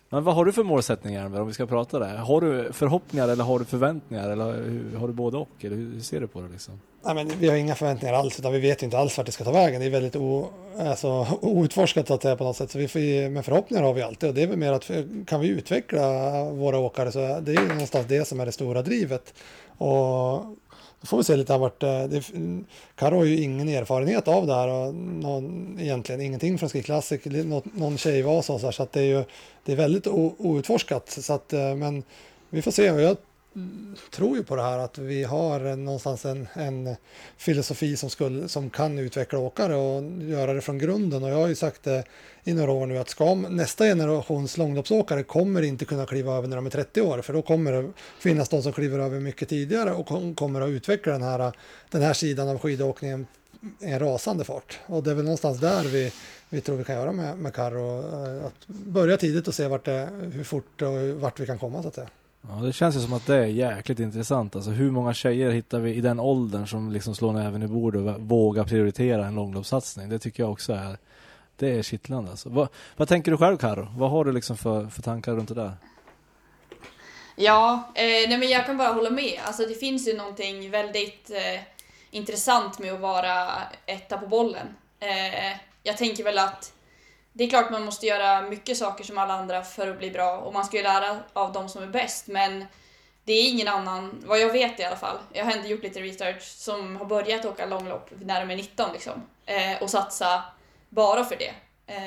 Speaker 3: Men vad har du för målsättningar om vi ska prata där? Har du förhoppningar eller har du förväntningar? Eller har du både och? Eller hur ser du på det liksom?
Speaker 4: Nej, men vi har inga förväntningar alls, utan vi vet ju inte alls vart det ska ta vägen. Det är väldigt outforskat att säga på något sätt. Så men förhoppningar har vi alltid, och det är väl mer att kan vi utveckla våra åkare, så det är någonstans det som är det stora drivet. Och då får vi se lite vart Karo har ju ingen erfarenhet av det här och egentligen ingenting från Ski Classic, någon tjejvas och så att det är väldigt outforskat, så att, men vi får se. Och jag tror ju på det här att vi har någonstans en filosofi som kan utveckla åkare och göra det från grunden, och jag har ju sagt det i några år nu att nästa generations långloppsåkare kommer inte kunna kliva över när de är 30 år, för då kommer det finnas de som kliver över mycket tidigare och kommer att utveckla den här sidan av skidåkningen i en rasande fart, och det är väl någonstans där vi tror vi kan göra med Karo, att börja tidigt och se hur fort och vart vi kan komma, så att säga.
Speaker 3: Ja, det känns ju som att det är jäkligt intressant. Alltså, hur många tjejer hittar vi i den åldern som liksom slår näven i bordet och vågar prioritera en långloppssatsning? Det tycker jag också det är kittlande. Alltså. Vad tänker du själv, Karo? Vad har du liksom för tankar runt det där?
Speaker 6: Ja, nej, men jag kan bara hålla med. Alltså, det finns ju någonting väldigt intressant med att vara etta på bollen. Jag tänker väl att det är klart man måste göra mycket saker som alla andra för att bli bra, och man ska ju lära av de som är bäst, men det är ingen annan, vad jag vet i alla fall. Jag har ändå gjort lite research som har börjat åka långlopp när de är 19 liksom, och satsa bara för det.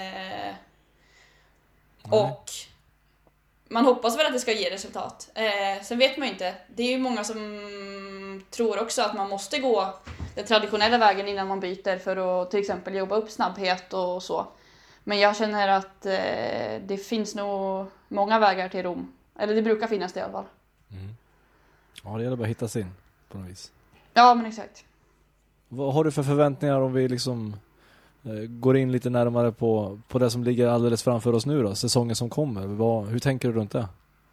Speaker 6: Och man hoppas väl att det ska ge resultat. Sen vet man ju inte. Det är ju många som tror också att man måste gå den traditionella vägen innan man byter för att till exempel jobba upp snabbhet och så. Men jag känner att det finns nog många vägar till Rom. Eller det brukar finnas det i alla fall.
Speaker 3: Mm. Ja, det gäller bara att hitta sin på något vis.
Speaker 6: Ja, men exakt.
Speaker 3: Vad har du för förväntningar om vi liksom går in lite närmare på det som ligger alldeles framför oss nu då? Säsongen som kommer. Hur tänker du runt det?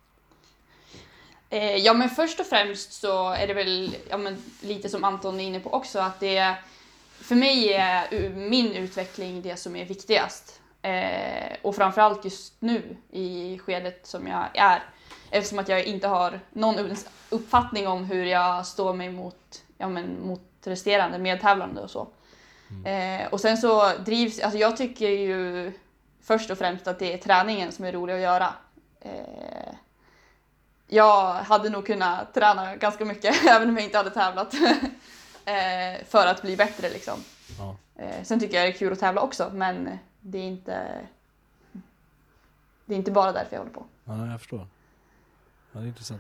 Speaker 6: Ja, men först och främst så är det väl lite som Anton är inne på också, att det för mig är min utveckling det som är viktigast. Och framförallt just nu i skedet som jag är. Eftersom att jag inte har någon uppfattning om hur jag står mig mot resterande medtävlande och så. Och sen så alltså jag tycker ju först och främst att det är träningen som är rolig att göra. Jag hade nog kunnat träna ganska mycket även om jag inte hade tävlat för att bli bättre liksom. Ja. Sen tycker jag det är kul att tävla också, men det är inte bara därför jag håller på.
Speaker 3: Ja, jag förstår. Ja, det är intressant.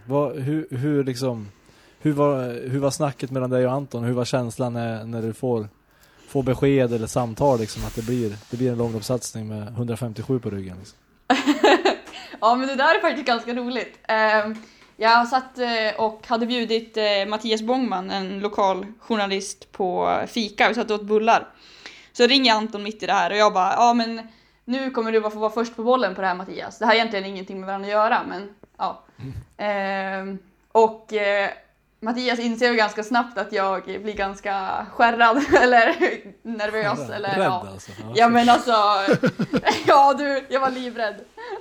Speaker 3: Hur var snacket mellan dig och Anton? Hur var känslan när du får besked eller samtal liksom, att det blir en långloppssatsning med 157 på ryggen liksom?
Speaker 6: Ja, men det där är faktiskt ganska roligt. Jag satt och hade bjudit Mattias Bångman, en lokal journalist, på fika. Vi satt och åt bullar. Så ringer Anton mitt i det här och jag bara, ja men nu kommer du få vara först på bollen på det här, Mattias. Det här är egentligen ingenting med varandra att göra, men ja. Mattias inser ju ganska snabbt att jag blir ganska skärrad eller nervös. Eller,
Speaker 3: rädd
Speaker 6: ja.
Speaker 3: Alltså.
Speaker 6: Ja men alltså, jag var livrädd.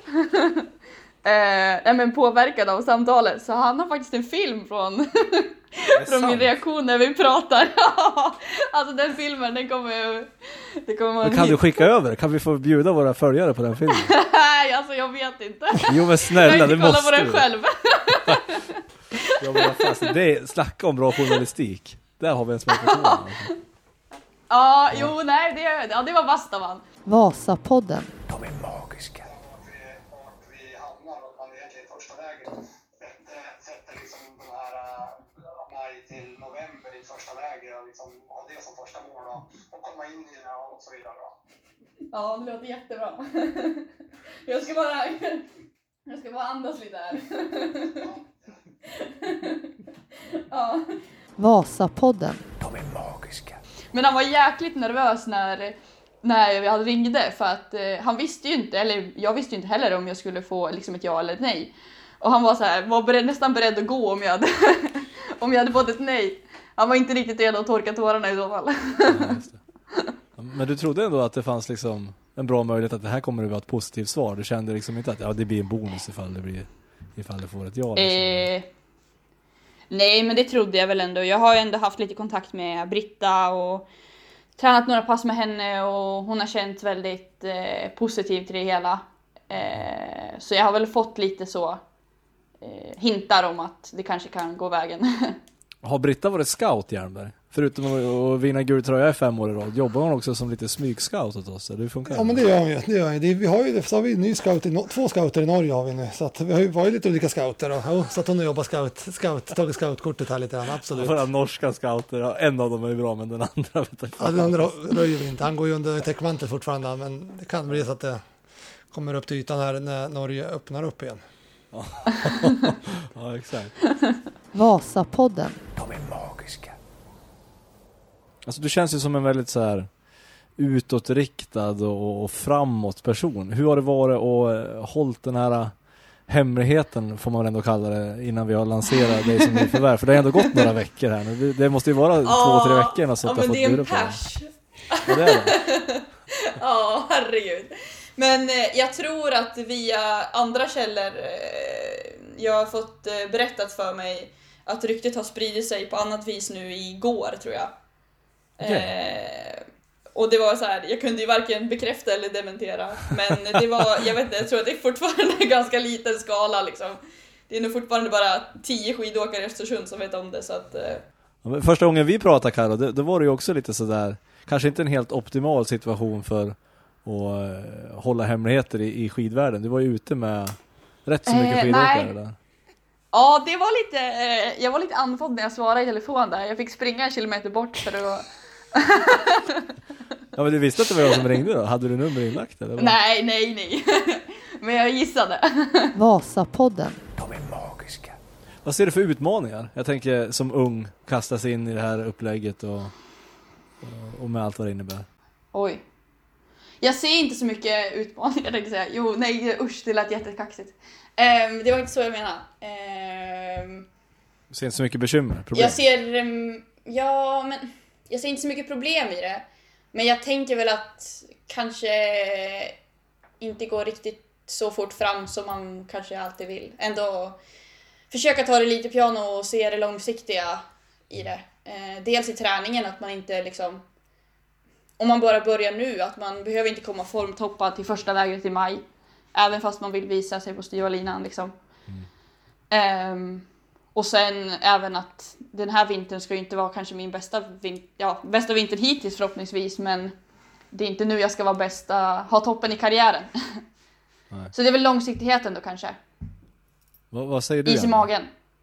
Speaker 6: Men påverkad av samtalet, så han har faktiskt en film från min reaktion när vi pratar. Alltså den filmen, det kommer man.
Speaker 3: Kan du skicka över? Kan vi få bjuda våra följare på den filmen?
Speaker 6: Nej, alltså jag vet inte.
Speaker 3: Jo men snälla, det måste
Speaker 6: kolla på den själv.
Speaker 3: Ja, men fast det snacka om bra journalistik. Där har vi en smakfaktor.
Speaker 6: Ja, jo, nej, det var Vastavan.
Speaker 1: Vasapodden.
Speaker 2: De är magiska.
Speaker 4: Vi hamnar och man egentligen första vägen sätter liksom den här maj till november i första vägen och liksom ha det som första mål och komma in i det och så vidare.
Speaker 6: Ja, det låter jättebra. Jag ska bara andas lite här. Ja.
Speaker 1: Vasapodden.
Speaker 2: De är magiska.
Speaker 6: Men han var jäkligt nervös när vi hade ringde, för att han visste ju inte, eller jag visste ju inte heller om jag skulle få liksom ett ja eller ett nej. Och han var så här, nästan beredd att gå om jag hade fått ett nej. Han var inte riktigt redo att torka tårarna i så fall.
Speaker 3: Ja, just det. Men du trodde ändå att det fanns liksom en bra möjlighet att det här kommer att vara ett positivt svar? Du kände liksom inte att det blir en bonus ifall det får ett ja? Liksom.
Speaker 6: Nej, men det trodde jag väl ändå. Jag har ju ändå haft lite kontakt med Britta och tränat några pass med henne och hon har känt väldigt positivt till det hela. Så jag har väl fått lite så hintar om att det kanske kan gå vägen.
Speaker 3: Har Britta varit scout, Jernberg? Förutom att vinna guld tröja i 5 år i rad, jobbar hon också som lite smygscout åt oss? Eller funkar det?
Speaker 4: Ja, men det gör hon ju. Vi har ju så har vi en ny scout, 2 scouter i Norge har vi nu. Så att vi har ju varit lite olika scouter. Och, så att hon har jobbat tagit scoutkortet här lite grann, absolut.
Speaker 3: Våra norska scouter, en av dem är ju bra, men den andra vet jag.
Speaker 4: Ja, den andra röjer vi inte. Han går ju under täckmantel fortfarande, men det kan bli så att det kommer upp till ytan här när Norge öppnar upp igen.
Speaker 3: Ja, exakt.
Speaker 1: Vasapodden.
Speaker 2: De är magiska.
Speaker 3: Alltså du känns ju som en väldigt så här utåtriktad och framåt person. Hur har det varit att hålla den här hemligheten, får man ändå kalla det, innan vi har lanserat dig som nyförvärv? För det har ändå gått några veckor här nu. Det måste ju vara 2-3 veckor.
Speaker 7: Ja, men det är en pers.
Speaker 3: Ja, det är det.
Speaker 7: Ja, herregud. Men jag tror att via andra källor, jag har fått berättat för mig att ryktet har spridit sig på annat vis nu igår, tror jag. Okay. Och det var så här, jag kunde ju varken bekräfta eller dementera, men det var, jag vet inte, jag tror att det är fortfarande ganska liten skala liksom. Det är nog fortfarande bara 10 skidåkare i Östersund som vet om det, så att
Speaker 3: första gången vi pratade, Karo, då var det ju också lite så där, kanske inte en helt optimal situation för att hålla hemligheter i skidvärlden. Du var ju ute med rätt så mycket skidåkare där.
Speaker 6: Ja, det var lite, jag var lite andfådd när jag svarade i telefon där. Jag fick springa 1 kilometer bort för att...
Speaker 3: Ja, men du visste att det var jag som ringde då? Hade du nummer inlagt eller?
Speaker 6: Nej. Men jag gissade.
Speaker 1: Vasapodden.
Speaker 2: De är magiska.
Speaker 3: Vad ser du för utmaningar? Jag tänker som ung kasta sig in i det här upplägget och med allt vad det innebär.
Speaker 6: Oj. Jag ser inte så mycket utmaningar, jag tänkte säga. Jo, nej, usch, det lät jättekaxigt. Det var inte så jag menade.
Speaker 3: Du ser inte så mycket bekymmer, problem?
Speaker 6: Jag ser, jag ser inte så mycket problem i det. Men jag tänker väl att kanske inte gå riktigt så fort fram som man kanske alltid vill. Ändå försöka ta det lite piano och se det långsiktiga i det. Dels i träningen, att man inte liksom... Om man bara börjar nu, att man behöver inte komma formtoppad till första lägret i maj. Även fast man vill visa sig på styva linan liksom. Och sen även att den här vintern ska ju inte vara kanske min bästa vintern hittills förhoppningsvis. Men det är inte nu jag ska vara ha toppen i karriären. Nej. Så det är väl långsiktigheten då kanske.
Speaker 3: Vad säger du?
Speaker 6: Is i magen.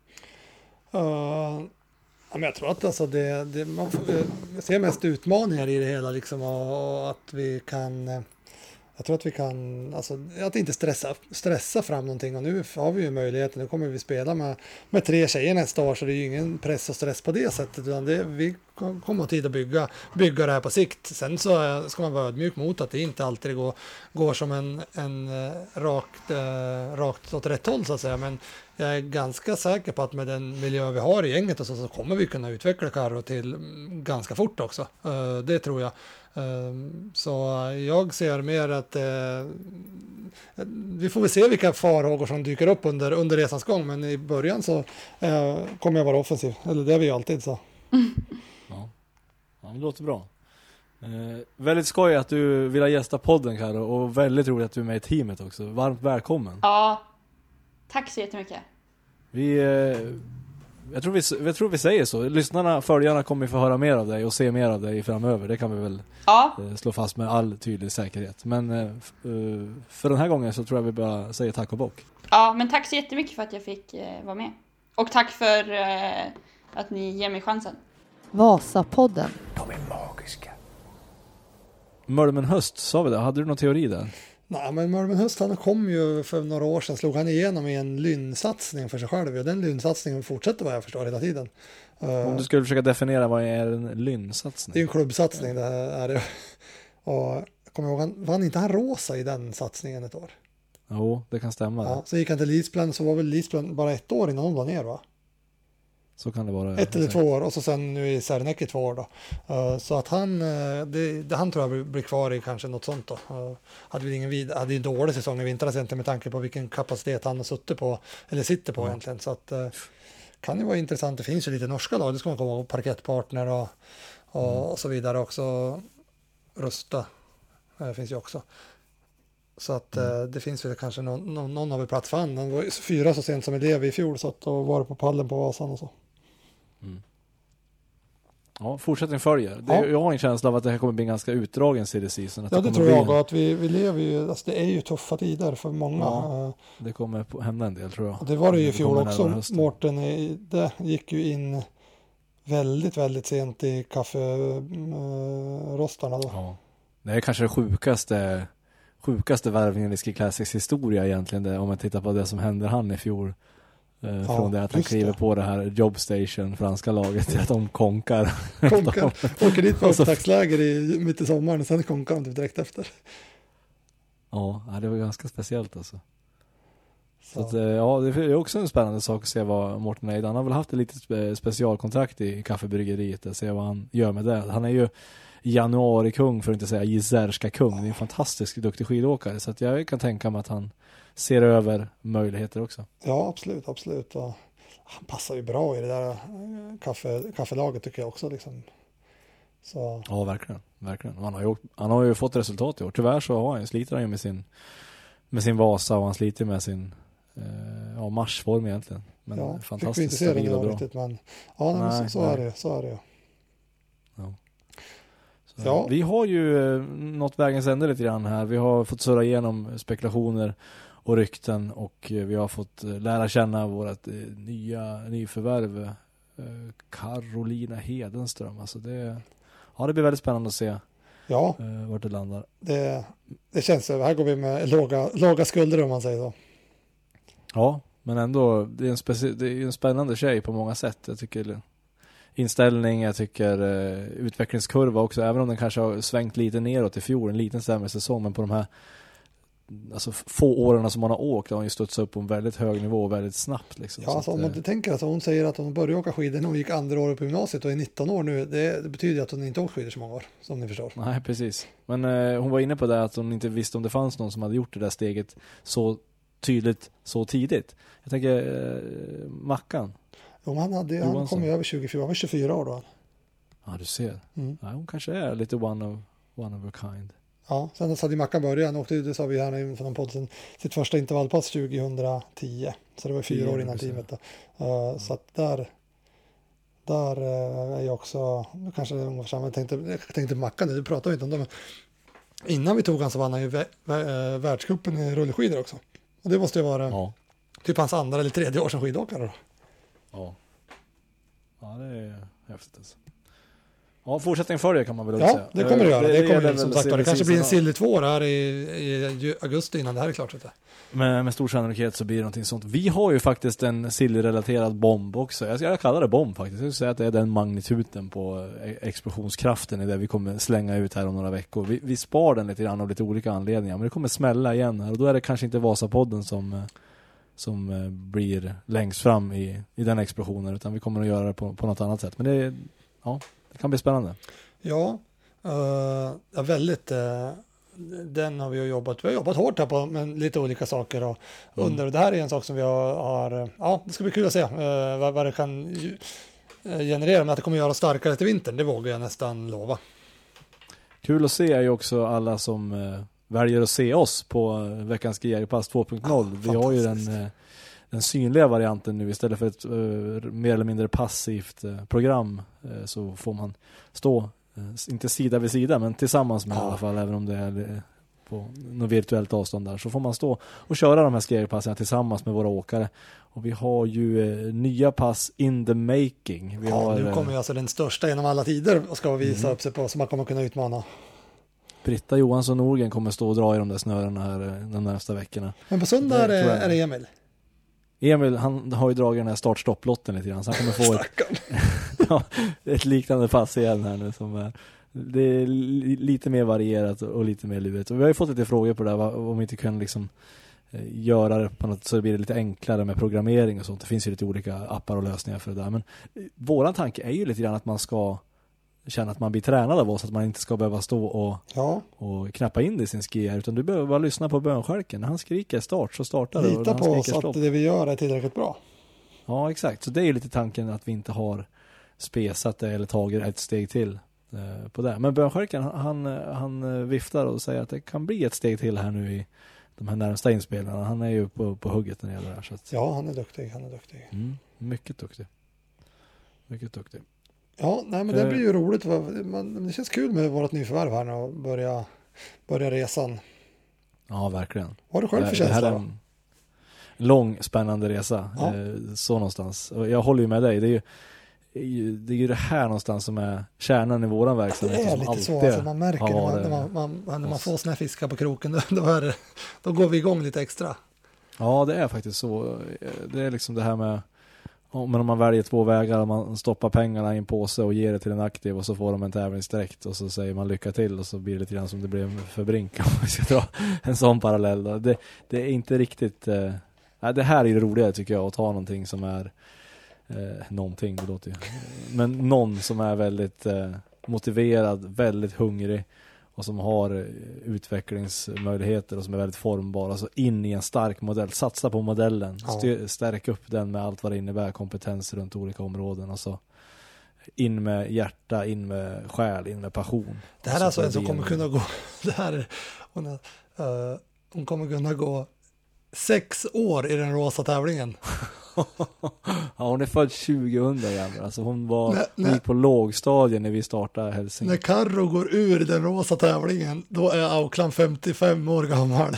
Speaker 4: Men jag tror att alltså man ser mest utmaningar i det hela liksom, och att vi kan... Jag tror att vi kan, alltså, att inte stressa fram någonting, och nu har vi ju möjligheten, nu kommer vi spela med 3 tjejer nästa år, så det är ju ingen press och stress på det sättet, utan vi kommer tid att bygga det här på sikt. Sen så ska man vara ödmjuk mot att det inte alltid går som en rakt åt rätt håll så att säga, men jag är ganska säker på att med den miljö vi har i gänget och så kommer vi kunna utveckla Karo till ganska fort också, det tror jag. Så jag ser mer att vi får väl se vilka farhågor som dyker upp under resans gång, men i början så kommer jag vara offensiv, eller det är vi ju alltid så.
Speaker 3: Ja, det låter bra. Väldigt skoj att du vill gästa podden, Karo, och väldigt roligt att du är med i teamet också. Varmt välkommen.
Speaker 6: Ja, tack så jättemycket.
Speaker 3: Jag tror vi säger så. Lyssnarna, följarna kommer få höra mer av dig och se mer av dig framöver. Det kan vi väl slå fast med all tydlig säkerhet. Men för den här gången så tror jag vi bara säger tack och bock.
Speaker 6: Ja, men tack så jättemycket för att jag fick vara med. Och tack för att ni ger mig chansen.
Speaker 1: Vasapodden.
Speaker 2: De är magiska.
Speaker 3: Mölmen Höst, sa vi det? Hade du någon teori där?
Speaker 4: Nej, men Mölmen Höst, han kom ju för några år sedan, slog han igenom i en lynsatsning för sig själv, och den lynsatsningen fortsätter vad jag förstår hela tiden.
Speaker 3: Om du skulle försöka definiera vad är en lynsatsning?
Speaker 4: Det är en klubbsatsning, det är det. Och kommer ihåg, vann inte han rosa i den satsningen ett år?
Speaker 3: Jo, det kan stämma.
Speaker 4: Ja, så gick han till Lisplan, så var väl Lisplan bara 1 år innan de var ner, va?
Speaker 3: Så kan det vara.
Speaker 4: 1 eller 2 år och så sen nu i Serneke 2 år då. Så att han tror jag blir kvar i kanske något sånt då. Hade ju en dålig säsong i vintras egentligen med tanke på vilken kapacitet han har suttit på, eller sitter på egentligen. Så att kan ju vara intressant. Det finns ju lite norska lag, det ska man komma ihåg, parkettpartner och så vidare också. Rusta finns ju också. Så att det finns väl kanske någon av plats för han. Han var 4 så sent som elev i fjol, så att då var det på pallen på Vasan och så.
Speaker 3: Ja, fortsättning följer. Jag har en känsla av att det här kommer bli en ganska utdragen silly season.
Speaker 4: Ja, det tror jag. Att vi lever ju, alltså det är ju tuffa tider för många.
Speaker 3: Ja, det kommer hända en del tror jag.
Speaker 4: Det var det ju i fjol också. Mårten det gick ju in väldigt, väldigt sent i kafferostarna då. Ja.
Speaker 3: Det är kanske det sjukaste värvningen i Ski Classics historia egentligen, det, om man tittar på det som hände han i fjol. Från det att han kliver på det här Jobstation, franska laget, till att de konkar.
Speaker 4: Åker dit på upptaktsläger mitt i sommaren och sen konkar de direkt efter.
Speaker 3: Ja, det var ganska speciellt alltså. Så att, ja, det är också en spännande sak att se vad Mårten Eid. Han har väl haft ett litet specialkontrakt i kaffebryggeriet och se vad han gör med det. Han är ju januari-kung, för att inte säga Jizerska kung. Det är en fantastisk duktig skidåkare, så att jag kan tänka mig att han ser över möjligheter också.
Speaker 4: Ja, absolut. Och han passar ju bra i det där kaffelaget tycker jag också. Liksom. Så. Ja,
Speaker 3: verkligen. Han har ju fått resultat i år. Tyvärr så sliter han ju med sin Vasa, och han sliter med sin marsform egentligen. Men fantastiskt stabil och bra. Riktigt,
Speaker 4: men, så är det.
Speaker 3: Ja. Ja. Vi har ju nått vägens ände lite grann här. Vi har fått surra igenom spekulationer och rykten, och vi har fått lära känna vårt nyförvärv Carolina Hedenström. Alltså det blir väldigt spännande att se vart det landar.
Speaker 4: Det känns så. Här går vi med låga skulder, om man säger så.
Speaker 3: Ja, men ändå det är en spännande tjej på många sätt. Jag tycker inställning, jag tycker utvecklingskurva också, även om den kanske har svängt lite neråt i fjol, en liten sämre säsong, men på de här få åren som man har åkt har hon ju studsat upp på en väldigt hög nivå väldigt snabbt. Liksom.
Speaker 4: Ja, alltså, om man inte tänker att hon säger att hon började åka skidor när hon gick andra året på gymnasiet och är 19 år nu, det betyder att hon inte åkt skidor så många år, som ni förstår.
Speaker 3: Nej, precis. Men hon var inne på det att hon inte visste om det fanns någon som hade gjort det där steget så tydligt, så tidigt. Jag tänker Mackan.
Speaker 4: Jo, han kom ju över 24, han var 24 år då.
Speaker 3: Ja, du ser. Ja, hon kanske är lite one of a kind.
Speaker 4: Ja, sen hade Mackan börjat, han åkte, det sa vi här från någon podd, sitt första intervallpass 2010. Så det var 4 år innan teamet då. Så att där är jag också, kanske jag tänkte Mackan, det pratade vi inte om det, men innan vi tog han så vann han ju världscupen i rullskidor också. Och det måste ju vara typ hans andra eller tredje år som skidåkare då.
Speaker 3: Ja, det är häftigt alltså. Ja, fortsättning för det kan man väl säga.
Speaker 4: Ja, det kommer det göra. Det kommer som sagt, det kanske blir en silly 2 här i augusti innan det här är klart.
Speaker 3: Med stor sannolikhet så blir det någonting sånt. Vi har ju faktiskt en silly-relaterad bomb också. Jag kallar det bomb faktiskt. Jag skulle säga att det är den magnituden på explosionskraften i det vi kommer slänga ut här om några veckor. Vi spar den lite grann av lite olika anledningar, men det kommer smälla igen här. Och då är det kanske inte Vasapodden som blir längst fram i den explosionen, utan vi kommer att göra det på något annat sätt. Men det kan bli spännande.
Speaker 4: Ja, väldigt. Den har vi jobbat hårt här på, med lite olika saker och det här är en sak som vi har det ska bli kul att se vad det kan generera, men att det kommer göra starkare till vintern, det vågar jag nästan lova.
Speaker 3: Kul att se är ju också alla som väljer att se oss på veckans Ski-pass 2.0. Vi har ju den synliga varianten nu istället för ett mer eller mindre passivt program, så får man stå inte sida vid sida, men tillsammans med i alla fall, även om det är på något virtuellt avstånd där, så får man stå och köra de här skipassen tillsammans med våra åkare. Och vi har ju nya pass in the making.
Speaker 4: Nu kommer ju alltså den största genom alla tider och ska visa upp sig på, så man kommer kunna utmana.
Speaker 3: Britta Johansson Norgren kommer stå och dra i de där snörena här de nästa veckorna.
Speaker 4: Men på söndag är det Emil.
Speaker 3: Emil, han har ju dragit den här start-stopp-lotten lite grann, så han kommer få ett liknande pass igen här nu som det är lite mer varierat och lite mer lurigt. Och vi har ju fått lite frågor på det här, om vi inte kan liksom göra det på något så det blir lite enklare med programmering och sånt. Det finns ju lite olika appar och lösningar för det där. Men våran tanke är ju lite grann att man ska känna att man blir tränad av oss, att man inte ska behöva stå och knappa in det i sin skier, utan du behöver bara lyssna på bönskälken. När han skriker start så startar det.
Speaker 4: Lita på oss att det vi gör är tillräckligt bra.
Speaker 3: Ja, exakt. Så det är ju lite tanken att vi inte har spesat det eller tagit ett steg till på det. Men bönskälken, han viftar och säger att det kan bli ett steg till här nu i de här närmsta inspelarna. Han är ju på hugget när det gäller det här. Så att...
Speaker 4: Ja, han är duktig.
Speaker 3: Mycket duktig. Mycket duktig.
Speaker 4: Ja, nej, men det blir ju roligt. Det känns kul med vårt nyförvärv här nu och börja resan. Ja,
Speaker 3: verkligen.
Speaker 4: Vad har du själv för känsla?
Speaker 3: Det här är en lång, spännande resa. Ja. Så någonstans. Och jag håller ju med dig. Det är ju det här någonstans som är kärnan i våran verksamhet.
Speaker 4: Det är lite så. Alltså man märker när man får såna här fiskar på kroken. Då går vi igång lite extra. Ja,
Speaker 3: det är faktiskt så. Det är liksom det här med... Men om man väljer 2 vägar och man stoppar pengarna i en påse och ger det till en aktiv och så får de en tävlingsdräkt och så säger man lycka till och så blir det lite grann som det blev för Brink om vi ska dra en sån parallell då. Det är inte riktigt det här är det roliga tycker jag, att ta någonting som är någonting, det låter ju, men någon som är väldigt motiverad, väldigt hungrig och som har utvecklingsmöjligheter och som är väldigt formbar. Alltså in i en stark modell. Satsa på modellen. Stärk upp den med allt vad det innebär. Kompetens runt olika områden. Alltså in med hjärta, in med själ, in med passion.
Speaker 4: Det här är alltså en som kommer kunna gå... Hon kommer kunna gå 6 år i den rosa tävlingen.
Speaker 3: Ja, hon är född 2000 igen. Alltså hon gick på lågstadien när vi startade Hälsing.
Speaker 4: När Karro går ur den rosa tävlingen, då är Aukland 55 år gammal.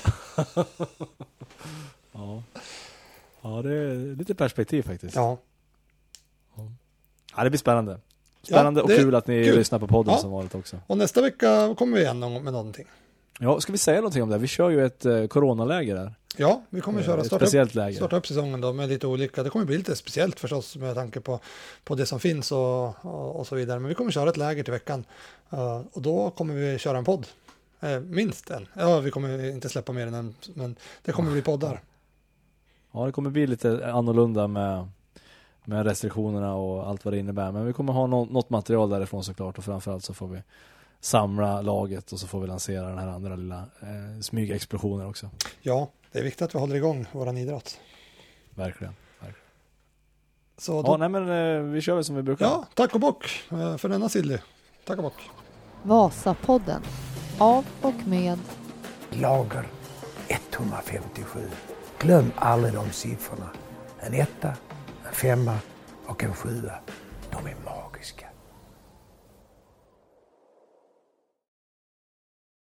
Speaker 3: Ja, det är lite perspektiv faktiskt.
Speaker 4: Ja,
Speaker 3: det blir spännande. Och kul att ni lyssnar på podden som vanligt också.
Speaker 4: Och nästa vecka kommer vi igen med någonting.
Speaker 3: Ja, ska vi säga någonting om det? Vi kör ju ett coronaläger där.
Speaker 4: Ja, vi kommer köra
Speaker 3: starta
Speaker 4: upp säsongen då med lite olika. Det kommer bli lite speciellt förstås med tanke på det som finns och så vidare. Men vi kommer köra ett läger till veckan. Och då kommer vi köra en podd. Minst en. Ja, vi kommer inte släppa mer än en. Men det kommer bli poddar.
Speaker 3: Ja, det kommer bli lite annorlunda med restriktionerna och allt vad det innebär. Men vi kommer ha något material därifrån såklart. Och framförallt så får vi samla laget och så får vi lansera den här andra lilla smygexplosionen också.
Speaker 4: Ja, det är viktigt att vi håller igång våran idrott.
Speaker 3: Verkligen.
Speaker 4: Så då...
Speaker 3: nej men vi kör väl som vi brukar.
Speaker 4: Ja, tack och bock för denna Silly. Tack och bock.
Speaker 1: Vasapodden. Av och med
Speaker 2: Lager 157. Glöm aldrig de siffrorna. En 1, en 5 och en 7. De är magiska.